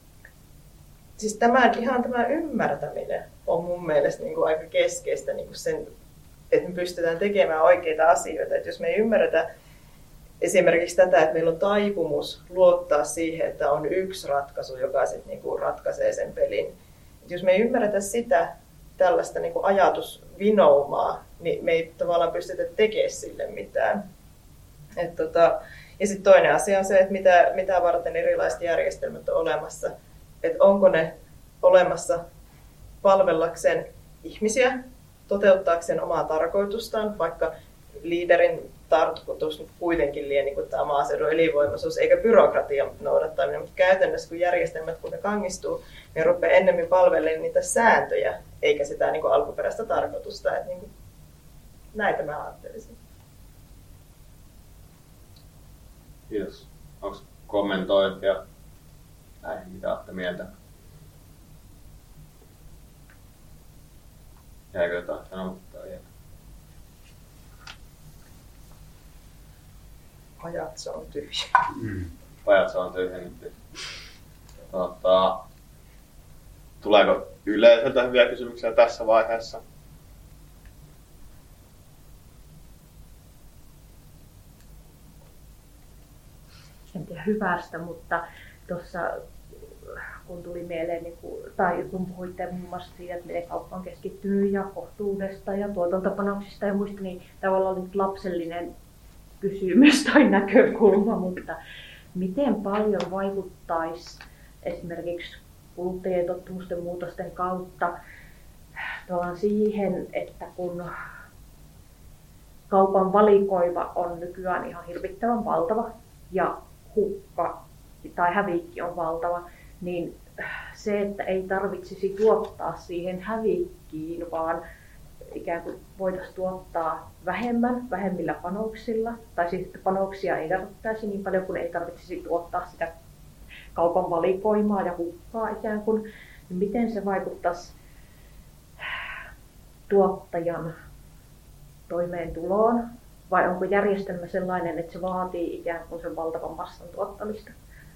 siis tämän, ihan tämä ymmärtäminen on mun mielestä niin kuin aika keskeistä, niin kuin sen, että me pystytään tekemään oikeita asioita. Että jos me ei ymmärretä esimerkiksi tätä, että meillä on taipumus luottaa siihen, että on yksi ratkaisu, joka sitten niin kuin ratkaisee sen pelin. Et jos me ei ymmärretä sitä tällaista niin kuin ajatusvinoumaa, niin me ei tavallaan pystytä tekemään sille mitään. Et tota, ja sitten toinen asia on se, että mitä, mitä varten erilaiset järjestelmät on olemassa. Että onko ne olemassa palvellakseen ihmisiä, toteuttaakseen omaa tarkoitustaan, vaikka liiderin tarkoitus kuitenkin liian niin tämä maaseudun elinvoimaisuus, eikä byrokratian noudattaminen, mutta käytännössä kun järjestelmät kun ne kangistuu, niin rupeaa ennemmin palvelemaan niitä sääntöjä, eikä sitä niin kuin alkuperäistä tarkoitusta. Että niin kuin, näitä mä ajattelisin. Kiitos. Onko kommentointia näihin, mitä olette mieltä? Jäikö jotain sanomatta? Ajat se on tyhjä. Mm. Ajat se on tyhjennetty. Tota, tuleeko yleisöltä hyviä kysymyksiä tässä vaiheessa? En tiedä hyvästä, mutta tuossa kun tuli mieleen, niin kun, tai kun puhuitte muun muassa siitä, että miten kauppa on keskittynyt ja kohtuudesta ja tuotantopanoksista ja muista, niin tavallaan oli lapsellinen kysymys tai näkökulma, mutta miten paljon vaikuttaisi esimerkiksi kuluttajien tottumusten muutosten kautta siihen, että kun kaupan valikoima on nykyään ihan hirvittävän valtava ja hukka tai hävikki on valtava, niin se, että ei tarvitsisi tuottaa siihen hävikkiin, vaan ikään kuin voitaisiin tuottaa vähemmän, vähemmillä panoksilla, tai siis että panoksia ei tarvittaisi niin paljon, kun ei tarvitsisi tuottaa sitä kaupan valikoimaa ja hukkaa ikään kuin, niin miten se vaikuttaisi tuottajan toimeentuloon, vai onko järjestelmä sellainen, että se vaatii ikään kuin sen valtavan massan tuottamista?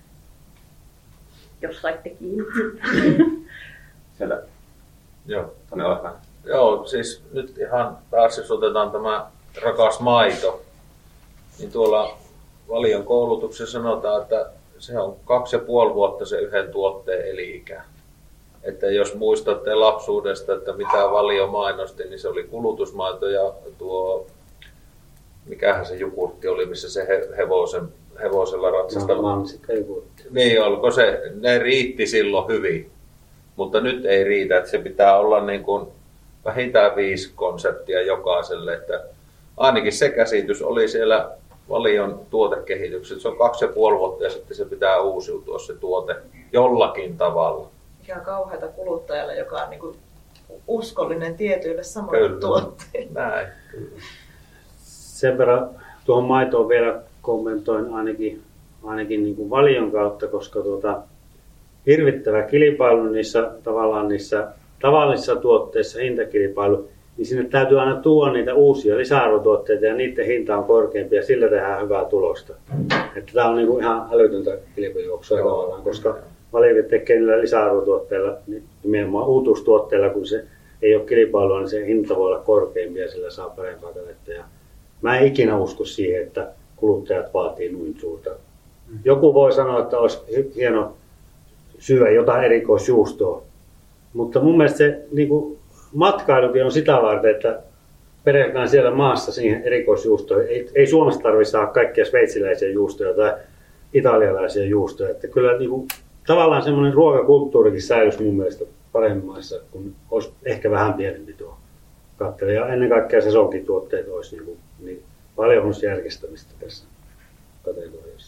Jos saitte kiinni. Siellä. Joo. Tonne ole. Joo, siis nyt ihan taas jos otetaan tämä rakas maito, niin tuolla Valion koulutuksessa sanotaan, että se on kaksi ja puoli vuotta se yhden tuotteen eli-ikä. Että jos muistatte lapsuudesta, että mitä Valio mainosti, niin se oli kulutusmaito ja tuo, mikähän se jogurtti oli, missä se hevosen, hevosella ratsasta. Mansikka jogurtti. Niin, olko se, ne riitti silloin hyvin, mutta nyt ei riitä, että se pitää olla niin kuin vähintään viisi konseptia jokaiselle, että ainakin se käsitys oli siellä Valion tuotekehityksessä. Se on kaksi ja puoli vuotta ja sitten se pitää uusiutua se tuote jollakin tavalla. Mikä on kauheata kuluttajalle, joka on niin kuin uskollinen tietyille samoille tuotteille. Näin, kyllä. Sen verran tuohon maitoon vielä kommentoin ainakin, ainakin niin kuin Valion kautta, koska tuota, hirvittävä kilpailu niissä, tavallaan niissä tavallisissa tuotteissa, hintakilpailu, niin sinne täytyy aina tuoda niitä uusia lisäarvotuotteita ja niiden hinta on korkeampi ja sillä tehdään hyvää tulosta. Että tämä on niin kuin ihan älytöntä kilpailujuoksua tavallaan, koska Valio tekee niillä lisäarvotuotteilla niin nimenomaan uutuustuotteilla, kun se ei ole kilpailua, niin se hinta voi olla korkeampi ja sillä saa parempaa katetta. Ja mä en ikinä usko siihen, että kuluttajat vaatii noin suurta. Joku voi sanoa, että olisi hieno syödä jotain erikoisjuustoa, mutta mun mielestä se niin kuin matkailukin on sitä varten, että perehdytään siellä maassa siihen erikoisjuustoihin. Ei, ei Suomessa tarvitse saada kaikkia sveitsiläisiä juustoja tai italialaisia juustoja. Että kyllä niin kuin, tavallaan semmoinen ruokakulttuurikin säilyisi mun mielestä paremmin maissa, kun olisi ehkä vähän pienempi tuo kattele. Ja ennen kaikkea sesonkituotteet olisi niin, kuin, niin paljon järkestämistä tässä kategoriassa.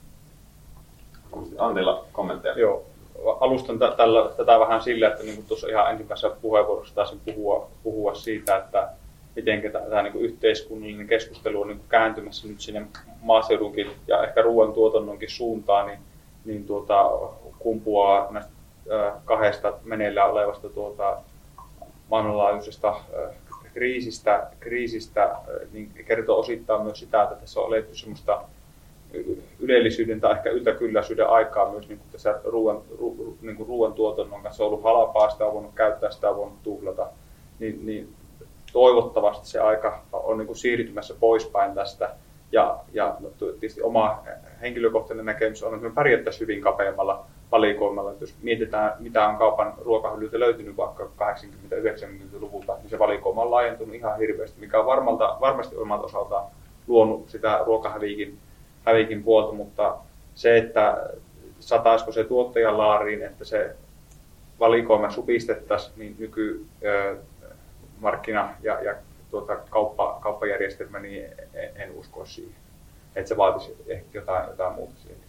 Antilla kommentteja. Joo. Alustan t- tällä, tätä vähän sillä, että niin tuossa ihan ensimmäisessä puheenvuorossa taisin puhua, puhua siitä, että miten tämä niin yhteiskunnallinen keskustelu on niin kääntymässä nyt sinne maaseudunkin ja ehkä ruoantuotannonkin suuntaan, niin, niin tuota, kumpuaa näistä äh, kahdesta meneillään olevasta tuota, maailmanlaajuisesta äh, kriisistä, kriisistä äh, niin kertoo osittain myös sitä, että tässä on eletty semmoista ylellisyyden tai ehkä yltäkylläisyyden aikaa myös niin kuin tässä ruoan, ru, niin kuin ruoantuotannon kanssa on ollut halpaa, sitä on voinut käyttää, sitä on voinut tuhlata, niin, niin toivottavasti se aika on niin kuin siirtymässä poispäin tästä. Ja, ja tietysti oma henkilökohtainen näkemys on, että me pärjättäisiin hyvin kapeammalla valikoimalla. Jos mietitään, mitä on kaupan ruokahyllyltä löytynyt vaikka kahdeksankymmentä-yhdeksänkymmentäluvulta, niin se valikoima on laajentunut ihan hirveästi, mikä on varmalta, varmasti omalta osaltaan luonut sitä ruokahäviikin hävikin puolta, mutta se, että sataisiko se tuottajan laariin, että se valikoima supistettaisiin, niin nykymarkkina- ja, ja tuota, kauppa, kauppajärjestelmä, niin en, en usko siihen. Että se vaatisi ehkä jotain, jotain muuta siihen.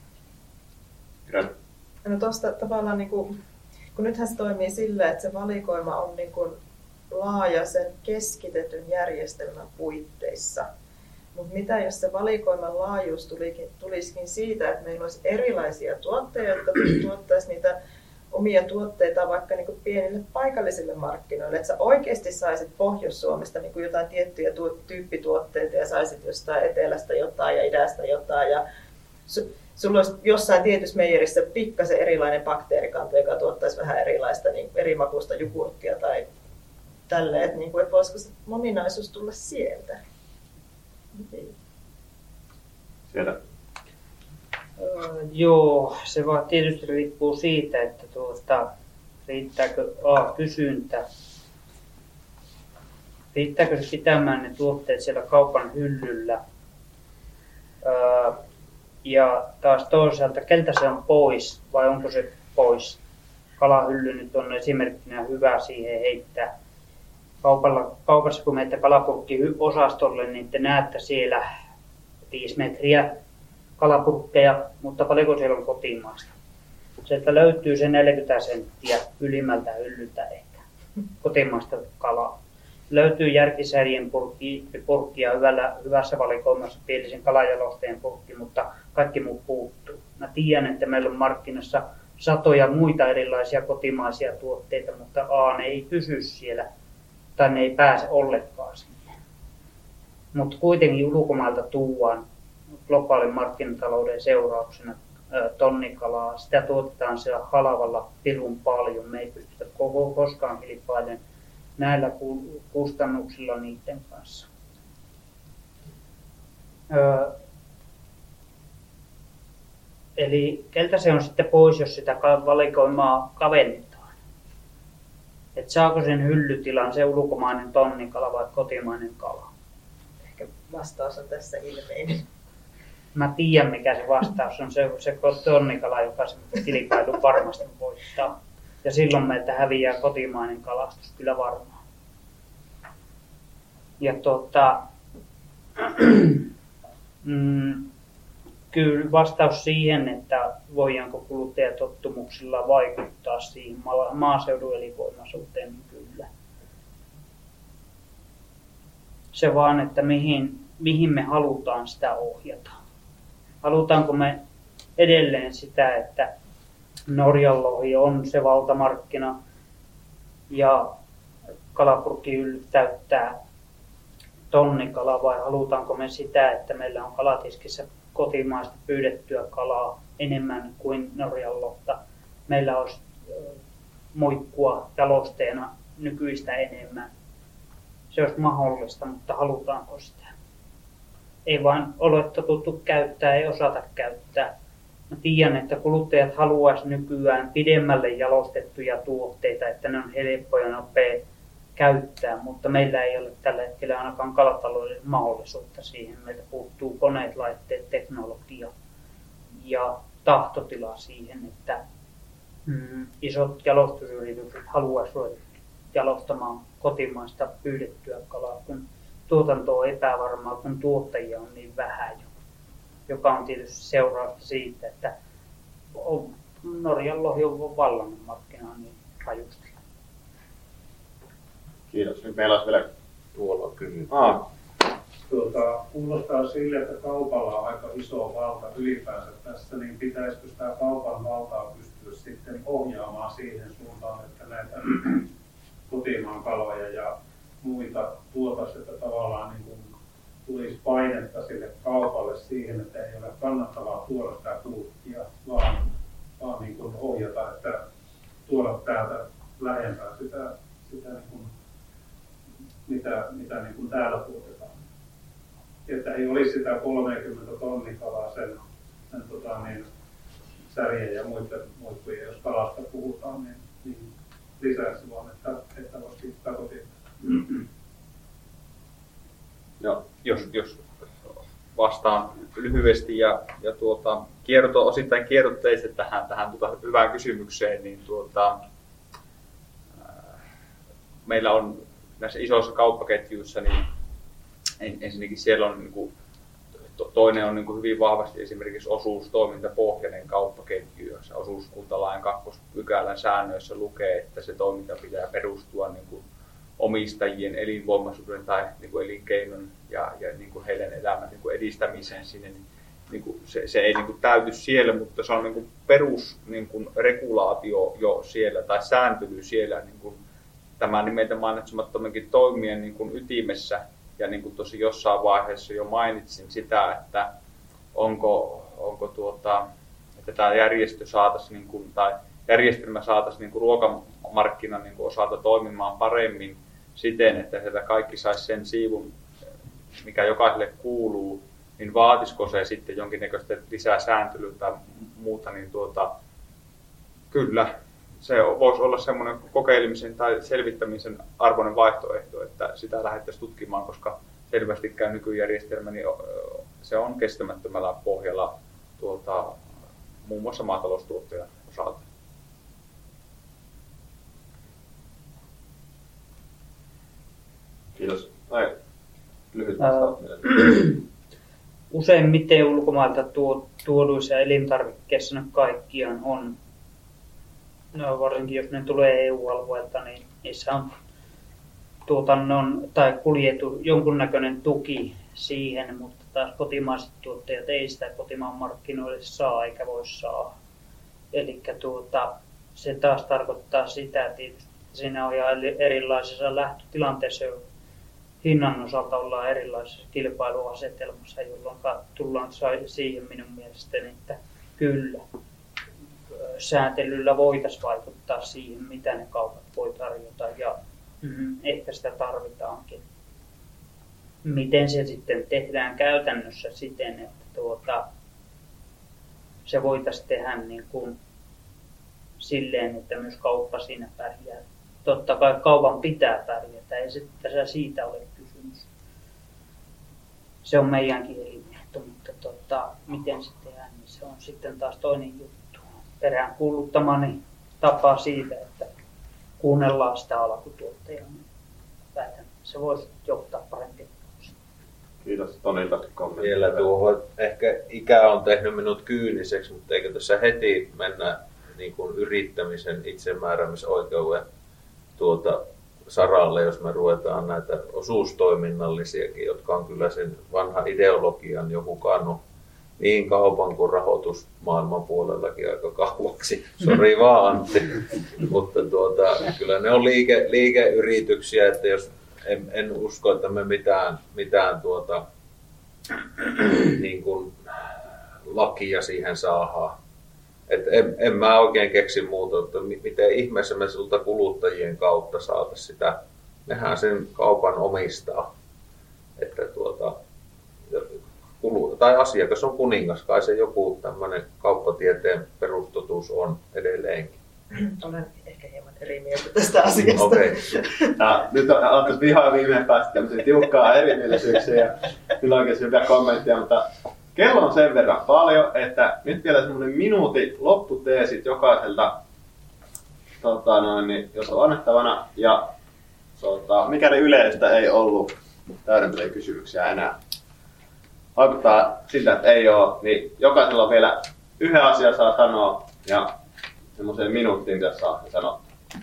No tuosta tavallaan, niin kuin, kun nythän se toimii sillä, että se valikoima on niin kuin laaja sen keskitetyn järjestelmän puitteissa. Mutta mitä jos se valikoiman laajuus tulikin, tulisikin siitä, että meillä olisi erilaisia tuotteita, jotka tuottaisivat niitä omia tuotteita vaikka niin kuin pienille paikallisille markkinoille. Että sä oikeasti saisit Pohjois-Suomesta niin kuin jotain tiettyjä tu- tyyppituotteita ja saisit jostain etelästä jotain ja idästä jotain. Ja su- sulla olisi jossain tietyssä meijerissä pikkasen erilainen bakteerikanta, joka tuottaisi vähän erilaista niin eri makuista jogurttia tai tälleen. Että, niin kuin, että voisiko se moninaisuus tulla sieltä? Sieltä. Öö, joo, se vaan tietysti riippuu siitä, että tuota, riittääkö A, kysyntä, riittääkö se pitämään ne tuotteet siellä kaupan hyllyllä, öö, ja taas toisaalta, keltä se on pois vai onko se pois. Kalahylly nyt on esimerkkinä hyvä siihen heittää. Kaupalla, kaupassa kun menette kalapurkkiosastolle, niin te näette siellä viisi metriä kalapurkkeja, mutta paljonko siellä on kotimaasta. Sieltä löytyy se neljäkymmentä senttiä ylimmältä hyllyltä ehkä kotimaasta kalaa. Löytyy järkisärjen purkki, purkkia hyvällä, hyvässä valikoimassa, pielisen kalajalosteen purkki, mutta kaikki muu puuttuu. Mä tiedän, että meillä on markkinassa satoja muita erilaisia kotimaisia tuotteita, mutta A, ne ei pysy siellä. Tai ne ei pääse ollenkaan sinne. Mutta kuitenkin ulkomailta tuodaan globaalin markkinatalouden seurauksena tonnikalaa. Sitä tuotetaan siellä halavalla pirun paljon. Me ei pystytä koko koskaan kilpailemaan näillä kustannuksilla niiden kanssa. Öö, eli keltä se on sitten pois, jos sitä valikoimaa kavennetaan? Että saako sen hyllytilan se ulkomainen tonnikala vai kotimainen kala? Ehkä vastaus on tässä ilmeinen. Mä tiedän mikä se vastaus on. Se, se tonnikala, joka se kilpailun varmasti voittaa. Ja silloin meiltä häviää kotimainen kalastus kyllä varmaan. Ja tuota, mm, kyllä vastaus siihen, että voidaanko kuluttajatottumuksilla vaikuttaa siihen maaseudun elinvoimaisuuteen, niin kyllä. Se vaan, että mihin, mihin me halutaan sitä ohjata. Halutaanko me edelleen sitä, että Norjan lohi on se valtamarkkina ja kalapurkkihyllyt täyttää tonnikala, vai halutaanko me sitä, että meillä on kalatiskissä kotimaista pyydettyä kalaa enemmän kuin Norjan lohta. Meillä olisi muikkua jalosteena nykyistä enemmän. Se olisi mahdollista, mutta halutaanko sitä? Ei vaan ole totuttu käyttää, ei osata käyttää. Mä tiedän, että kuluttajat haluaisi nykyään pidemmälle jalostettuja tuotteita, että ne on helppoja ja nopea käyttää, mutta meillä ei ole tällä hetkellä ainakaan kalatalouden mahdollisuutta siihen. Meiltä puuttuu koneet, laitteet, teknologia ja tahtotila siihen, että mm, isot jalostusyritykset haluaisivat jalostamaan kotimaista pyydettyä kalaa, kun tuotanto on epävarmaa, kun tuottajia on niin vähän jo, joka on tietysti seurausta siitä, että Norjan lohi on vallannut markkinaa niin rajusti. Kiitos. Nyt meillä olisi vielä Tuolla kyllä. Ah. Tuota, kuulostaa sille, että kaupalla on aika iso valta ylipäänsä tässä, niin pitäisikö sitä kaupan valtaa pystyä sitten ohjaamaan siihen suuntaan, että näitä kotimaan kaloja ja muita tuotaisiin, että tavallaan niin kuin tulisi painetta sille kaupalle siihen, että ei ole kannattavaa tuoda sitä kuluttia, vaan, vaan niin kuin ohjata, että tuoda täältä lähempää sitä, sitä niin kuin, mitä, mitä niin kuin täällä tuotetaan. Että ei olisi sitä kolmekymmentä tonnikalaa sen, sen tota, niin, särjen ja muiden muikkujen, jos kalasta puhutaan, niin, niin lisäksi vaan, että, että voisi pitää kotiin. No, jos, jos vastaan lyhyesti ja, ja tuota, kierto, osittain kierrotteisesti tähän, tähän tuota hyvään kysymykseen, niin tuota, ää, meillä on näissä isoissa kauppaketjuissa, niin ensinnäkin siellä on niin kuin, to, toinen on niin kuin hyvin vahvasti esimerkiksi osuustoimintapohjainen kauppaketju, jossa osuuskuntalain kakkospykälän säännöissä lukee, että se toiminta pitää perustua niin kuin omistajien elinvoimaisuuden tai niin kuin elinkeinon ja, ja niin kuin heidän elämän niin kuin edistämiseen sinne. Niin kuin se, se ei niin kuin täyty siellä, mutta se on niin kuin perus niin kuin regulaatio jo siellä tai sääntely siellä niin kuin tämän nimeltä mainitsemattomankin toimien niin kuin ytimessä. Ja niin kuin tosi jossain vaiheessa jo mainitsin sitä, että onko, onko tuota, että tämä järjestö saataisiin niin kuin, tai järjestelmä saataisiin niin kuin ruokamarkkinan niin kuin osalta toimimaan paremmin siten, että sieltä kaikki saisi sen siivun, mikä jokaiselle kuuluu, niin vaatisiko se sitten jonkinnäköistä lisää sääntelyä tai muuta, niin tuota, kyllä se voisi olla semmoinen kokeilemisen tai selvittämisen arvoinen vaihtoehto, että sitä lähdettäisiin tutkimaan, koska selvästikään nykyjärjestelmä niin se on kestämättömällä pohjalla tuota, muun muassa maataloustuottajan osalta. Kiitos. Ai, lyhyt vastaus. Useimmiten ulkomailta tuo, tuoduissa elintarvikkeissa nyt kaikkiaan on, no varsinkin jos ne tulee E U-alueelta, niin niissä on tuotannon tai kuljetu jonkunnäköinen tuki siihen, mutta taas kotimaiset tuottajat ei sitä kotimaan markkinoille saa eikä voi saada. Eli tuota, se taas tarkoittaa sitä tietysti, että siinä on ihan erilaisissa lähtötilanteissa, hinnan osalta ollaan erilaisessa kilpailuasetelmassa, jolloin tullaan siihen minun mielestäni, että kyllä sääntelyllä voitaisiin vaikuttaa siihen, mitä ne kaupat voi tarjota ja mm, ehkä sitä tarvitaankin. Miten se sitten tehdään käytännössä siten, että tuota, se voitaisiin tehdä niin kuin silleen, että myös kauppa siinä pärjää. Totta kai kaupan pitää pärjätä, ei se tässä siitä ole kysymys. Se on meidänkin elinehto, mutta tota, miten se tehdään, niin se on sitten taas toinen juttu. Peräänkuuluttamani tapa siitä, että kuunnellaan sitä alkutuottajaa, niin väitän, se voisi johtaa parempiin. Kiitos Tonilta kommentti. Vielä tuohon, ehkä ikä on tehnyt minut kyyniseksi, mutta eikö tässä heti mennä niin kuin yrittämisen itsemääräämisoikeuden tuota saralle, jos me ruvetaan näitä osuustoiminnallisiakin, jotka on kyllä sen vanhan ideologian jo hukannut niin kaupan kuin rahoitusmaailman puolellakin aika kauaksi. Sori vaan Antti, mutta tuota, kyllä ne on liike, liikeyrityksiä, että jos en, en usko, että me mitään, mitään tuota, niin kuin lakia siihen saadaan. Et en, en mä oikein keksi muuta, että miten ihmeessä me sulta kuluttajien kautta saataisiin sitä. Nehän sen kaupan omistaa. Että tuota, kulu, tai asiakas on kuningas, kai se joku tämmöinen kauppatieteen perustotuus on edelleenkin. Olen ehkä hieman eri mieltä tästä asiasta. Okay. Ja nyt alkaisi vihaa viimeen päästä tämmöisiä tiukkaa erimielisyyksiä ja kyllä oikein hyviä kommentteja, mutta kello on sen verran paljon, että nyt vielä semmoinen minuutin lopputeesit jokaiselta, tota noin, niin, jos on annettavana. Ja tota, mikäli yleistä ei ollut täydentäviä kysymyksiä enää, vaikuttaa siltä, että ei ole, niin jokaisella on vielä yhden asian saa sanoa ja semmoiseen minuuttiin tässä saa sanoa.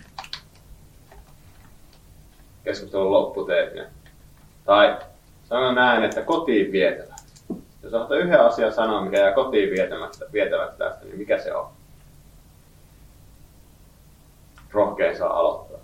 Keskustelun lopputeeminen. Tai sanon näin, että kotiin vietävät. Jos olet yhden asian sanoa, mikä jää kotiin vietävät tästä, niin mikä se on? Rohkein saa aloittaa.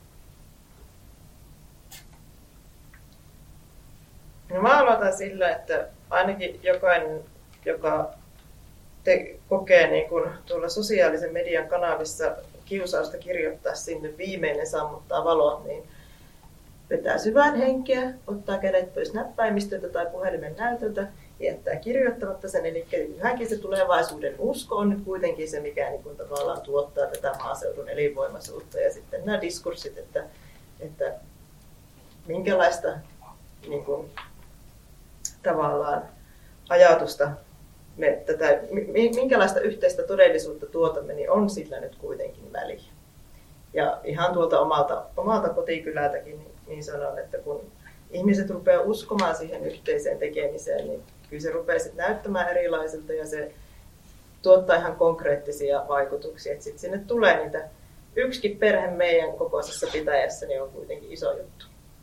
No mä aloitan sillä, että ainakin jokainen, joka te kokee niin kun tuolla sosiaalisen median kanavissa kiusausta kirjoittaa sinne viimeinen sammuttaa valo, niin vetää syvään henkeä, ottaa kädet pois näppäimistöltä tai puhelimen näytöltä ja jättää kirjoittamatta sen. Eli yhänkin se tulevaisuuden usko on nyt kuitenkin se, mikä niin kun tavallaan tuottaa tätä maaseudun elinvoimaisuutta. Ja sitten nämä diskurssit, että, että minkälaista niin kun, tavallaan ajatusta me tätä, minkälaista yhteistä todellisuutta tuotamme, niin on sillä nyt kuitenkin väliä. Ja ihan tuolta omalta, omalta kotikylältäkin niin, niin sanon, että kun ihmiset rupeaa uskomaan siihen yhteiseen tekemiseen, niin kyllä se rupeaa sitten näyttämään erilaiselta ja se tuottaa ihan konkreettisia vaikutuksia. Että sitten sinne tulee niitä, yksikin perhe meidän kokoisessa pitäjässä, niin on kuitenkin iso juttu.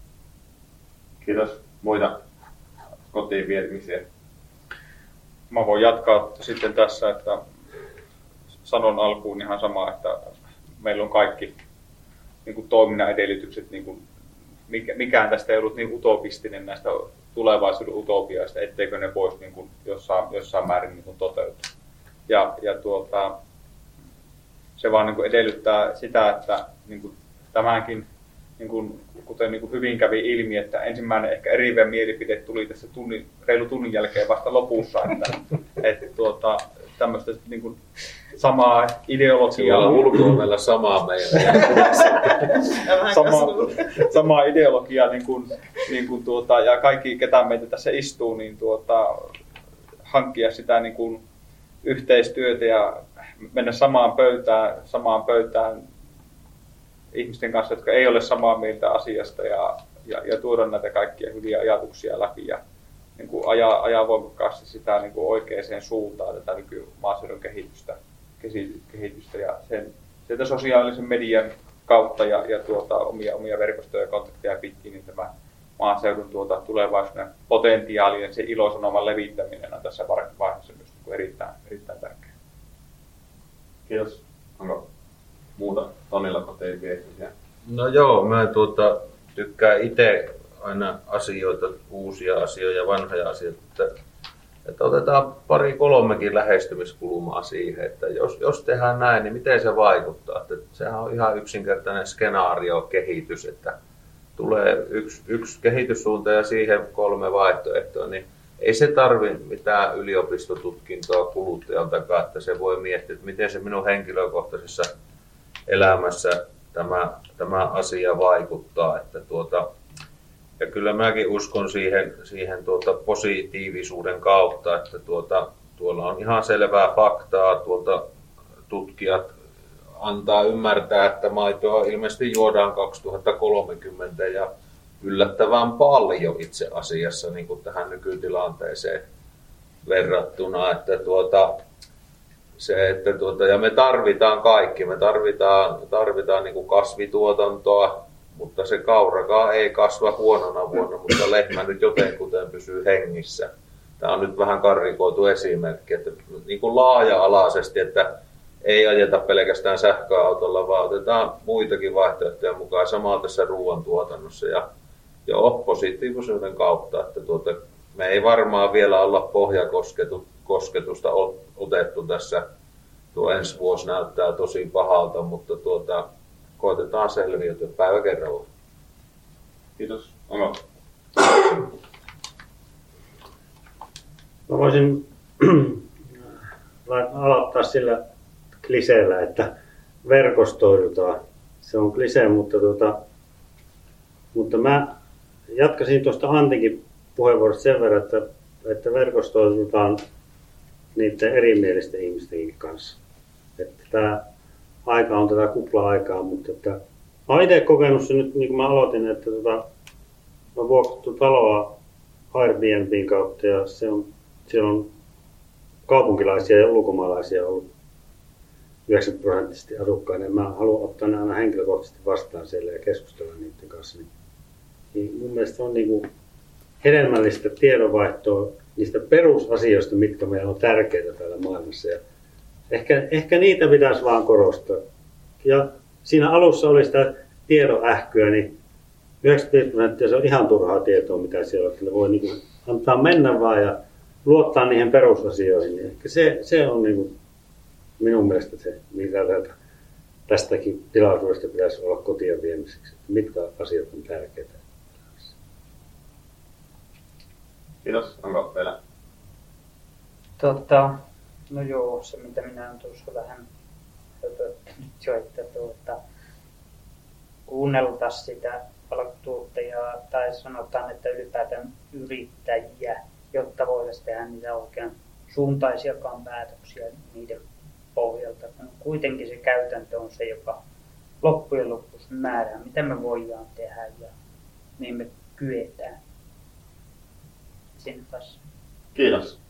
Kiitos. Muita kotiin viemisiä. Mä voin jatkaa sitten tässä, että sanon alkuun ihan sama, että meillä on kaikki niin kuin toiminnan edellytykset, niin kuin, mikään tästä ei ollut niin utopistinen näistä tulevaisuuden utopiaista, etteikö ne voisi niin kuin jossain, jossain määrin niin kuin toteutua. Ja, ja tuota, se vaan niin kuin edellyttää sitä, että niin kuin tämänkin, niin kuin, kuten niin kuin hyvin kävi ilmi, että ensimmäinen ehkä eriävä mielipide tuli tässä tunnin, reilu tunnin jälkeen vasta lopussa, että, että tuota, tämmöistä niin kuin samaa ideologiaa. Sillä ulkoa meillä samaa meidän. Sama, samaa ideologiaa niin kuin, niin kuin tuota, ja kaikki, ketä meitä tässä istuu, niin tuota, hankkia sitä niin kuin yhteistyötä ja mennä samaan pöytään, samaan pöytään ihmisten kanssa, jotka ei ole samaa mieltä asiasta ja, ja, ja tuoda näitä kaikkia hyviä ajatuksia läpi ja niin kuin ajaa, ajaa voimakkaasti sitä niin kuin oikeaan suuntaan tätä nykymaaseudun kehitystä, kehitystä ja sen, sieltä sosiaalisen median kautta ja, ja tuota, omia, omia verkostoja ja kontakteja pitkin, niin tämä maaseudun tuota, tulevaisuuden potentiaali ja se ilosanoman levittäminen on tässä vaiheessa myös niin kuin erittäin, erittäin tärkeää. Kiitos. Onko muuta Tonilla kotiin viemisiä? No joo, mä tuota, tykkään itse aina asioita, uusia asioita ja vanhoja asioita, että, että otetaan pari kolmekin lähestymiskulmaa siihen, että jos, jos tehdään näin, niin miten se vaikuttaa. Että sehän on ihan yksinkertainen skenaariokehitys, että tulee yksi, yksi kehityssuunta ja siihen kolme vaihtoehtoa, niin ei se tarvitse mitään yliopistotutkintoa kuluttajaltakaan, että se voi miettiä, että miten se minun henkilökohtaisessa elämässä tämä, tämä asia vaikuttaa. Että tuota, ja kyllä mäkin uskon siihen, siihen tuota positiivisuuden kautta, että tuota, tuolla on ihan selvää faktaa, tuolta tutkijat antaa ymmärtää, että maitoa ilmeisesti juodaan kaksituhattakolmekymmentä ja yllättävän paljon itse asiassa niin kuin tähän nykytilanteeseen verrattuna, että tuota, se, että tuota, ja me tarvitaan kaikki, me tarvitaan, tarvitaan niin kuin kasvituotantoa, mutta se kaurakaan ei kasva huonona vuonna, mutta lehmä nyt jotenkuten pysyy hengissä. Tämä on nyt vähän karrikoitu esimerkki, että niin kuin laaja-alaisesti, että ei ajeta pelkästään sähköautolla, vaan otetaan muitakin vaihtoehtoja mukaan. Samaa tässä ruoantuotannossa ja jo positiivisuuden kautta, että tuota, me ei varmaan vielä olla pohjakosketusta otettu tässä tuo ensi vuosi näyttää tosi pahalta, mutta tuota, koitetaan selviytyä päivä kerrallaan. Kiitos. Onko? Mä voisin aloittaa sillä kliseellä, että verkostoidutaan. Se on klisee, mutta, tuota, mutta mä jatkasin tuosta Antinkin puheenvuorosta sen verran, että, että verkostoidutaan niiden erimielisten ihmisten kanssa. Että tämä aika on tätä kupla-aikaa, mutta että mä oon itse kokenut sen nyt, niin kuin mä aloitin, että tota, mä oon vuokrattu taloa Airbnbin kautta ja se on, siellä on kaupunkilaisia ja ulkomaalaisia ollut yhdeksänkymmentä prosenttisesti asukkaina. Mä haluan ottaa ne aina henkilökohtaisesti vastaan siellä ja keskustella niiden kanssa. Niin, niin mun mielestä on niin kuin hedelmällistä tiedonvaihtoa niistä perusasioista, mitkä meillä on tärkeitä täällä maailmassa. Ja ehkä, ehkä niitä pitäisi vaan korostaa. Ja siinä alussa oli sitä tiedonähkyä, niin yhdeksänkymmentäviisi prosenttia se on ihan turhaa tietoa, mitä siellä on. Että ne voi niin kuin antaa mennä vaan ja luottaa niihin perusasioihin. Niin ehkä se, se on niin kuin minun mielestä se, mikä tästäkin tilaisuudesta pitäisi olla kotiin viemiseksi. Mitkä asiat on tärkeitä. Kiitos. Onko vielä? Tota, no joo, se mitä minä olen tuossa vähän höpöttänyt jo, että tuota, kuunneltaisiin sitä palvelutuottajaa tai sanotaan, että ylipäätään yrittäjiä, jotta voitaisiin tehdä niitä oikean suuntaisiakaan päätöksiä niiden pohjalta. Kuitenkin se käytäntö on se, joka loppujen lopuksi määrää, mitä me voidaan tehdä ja mihin me kyetään. Siinä taas. Kiitos.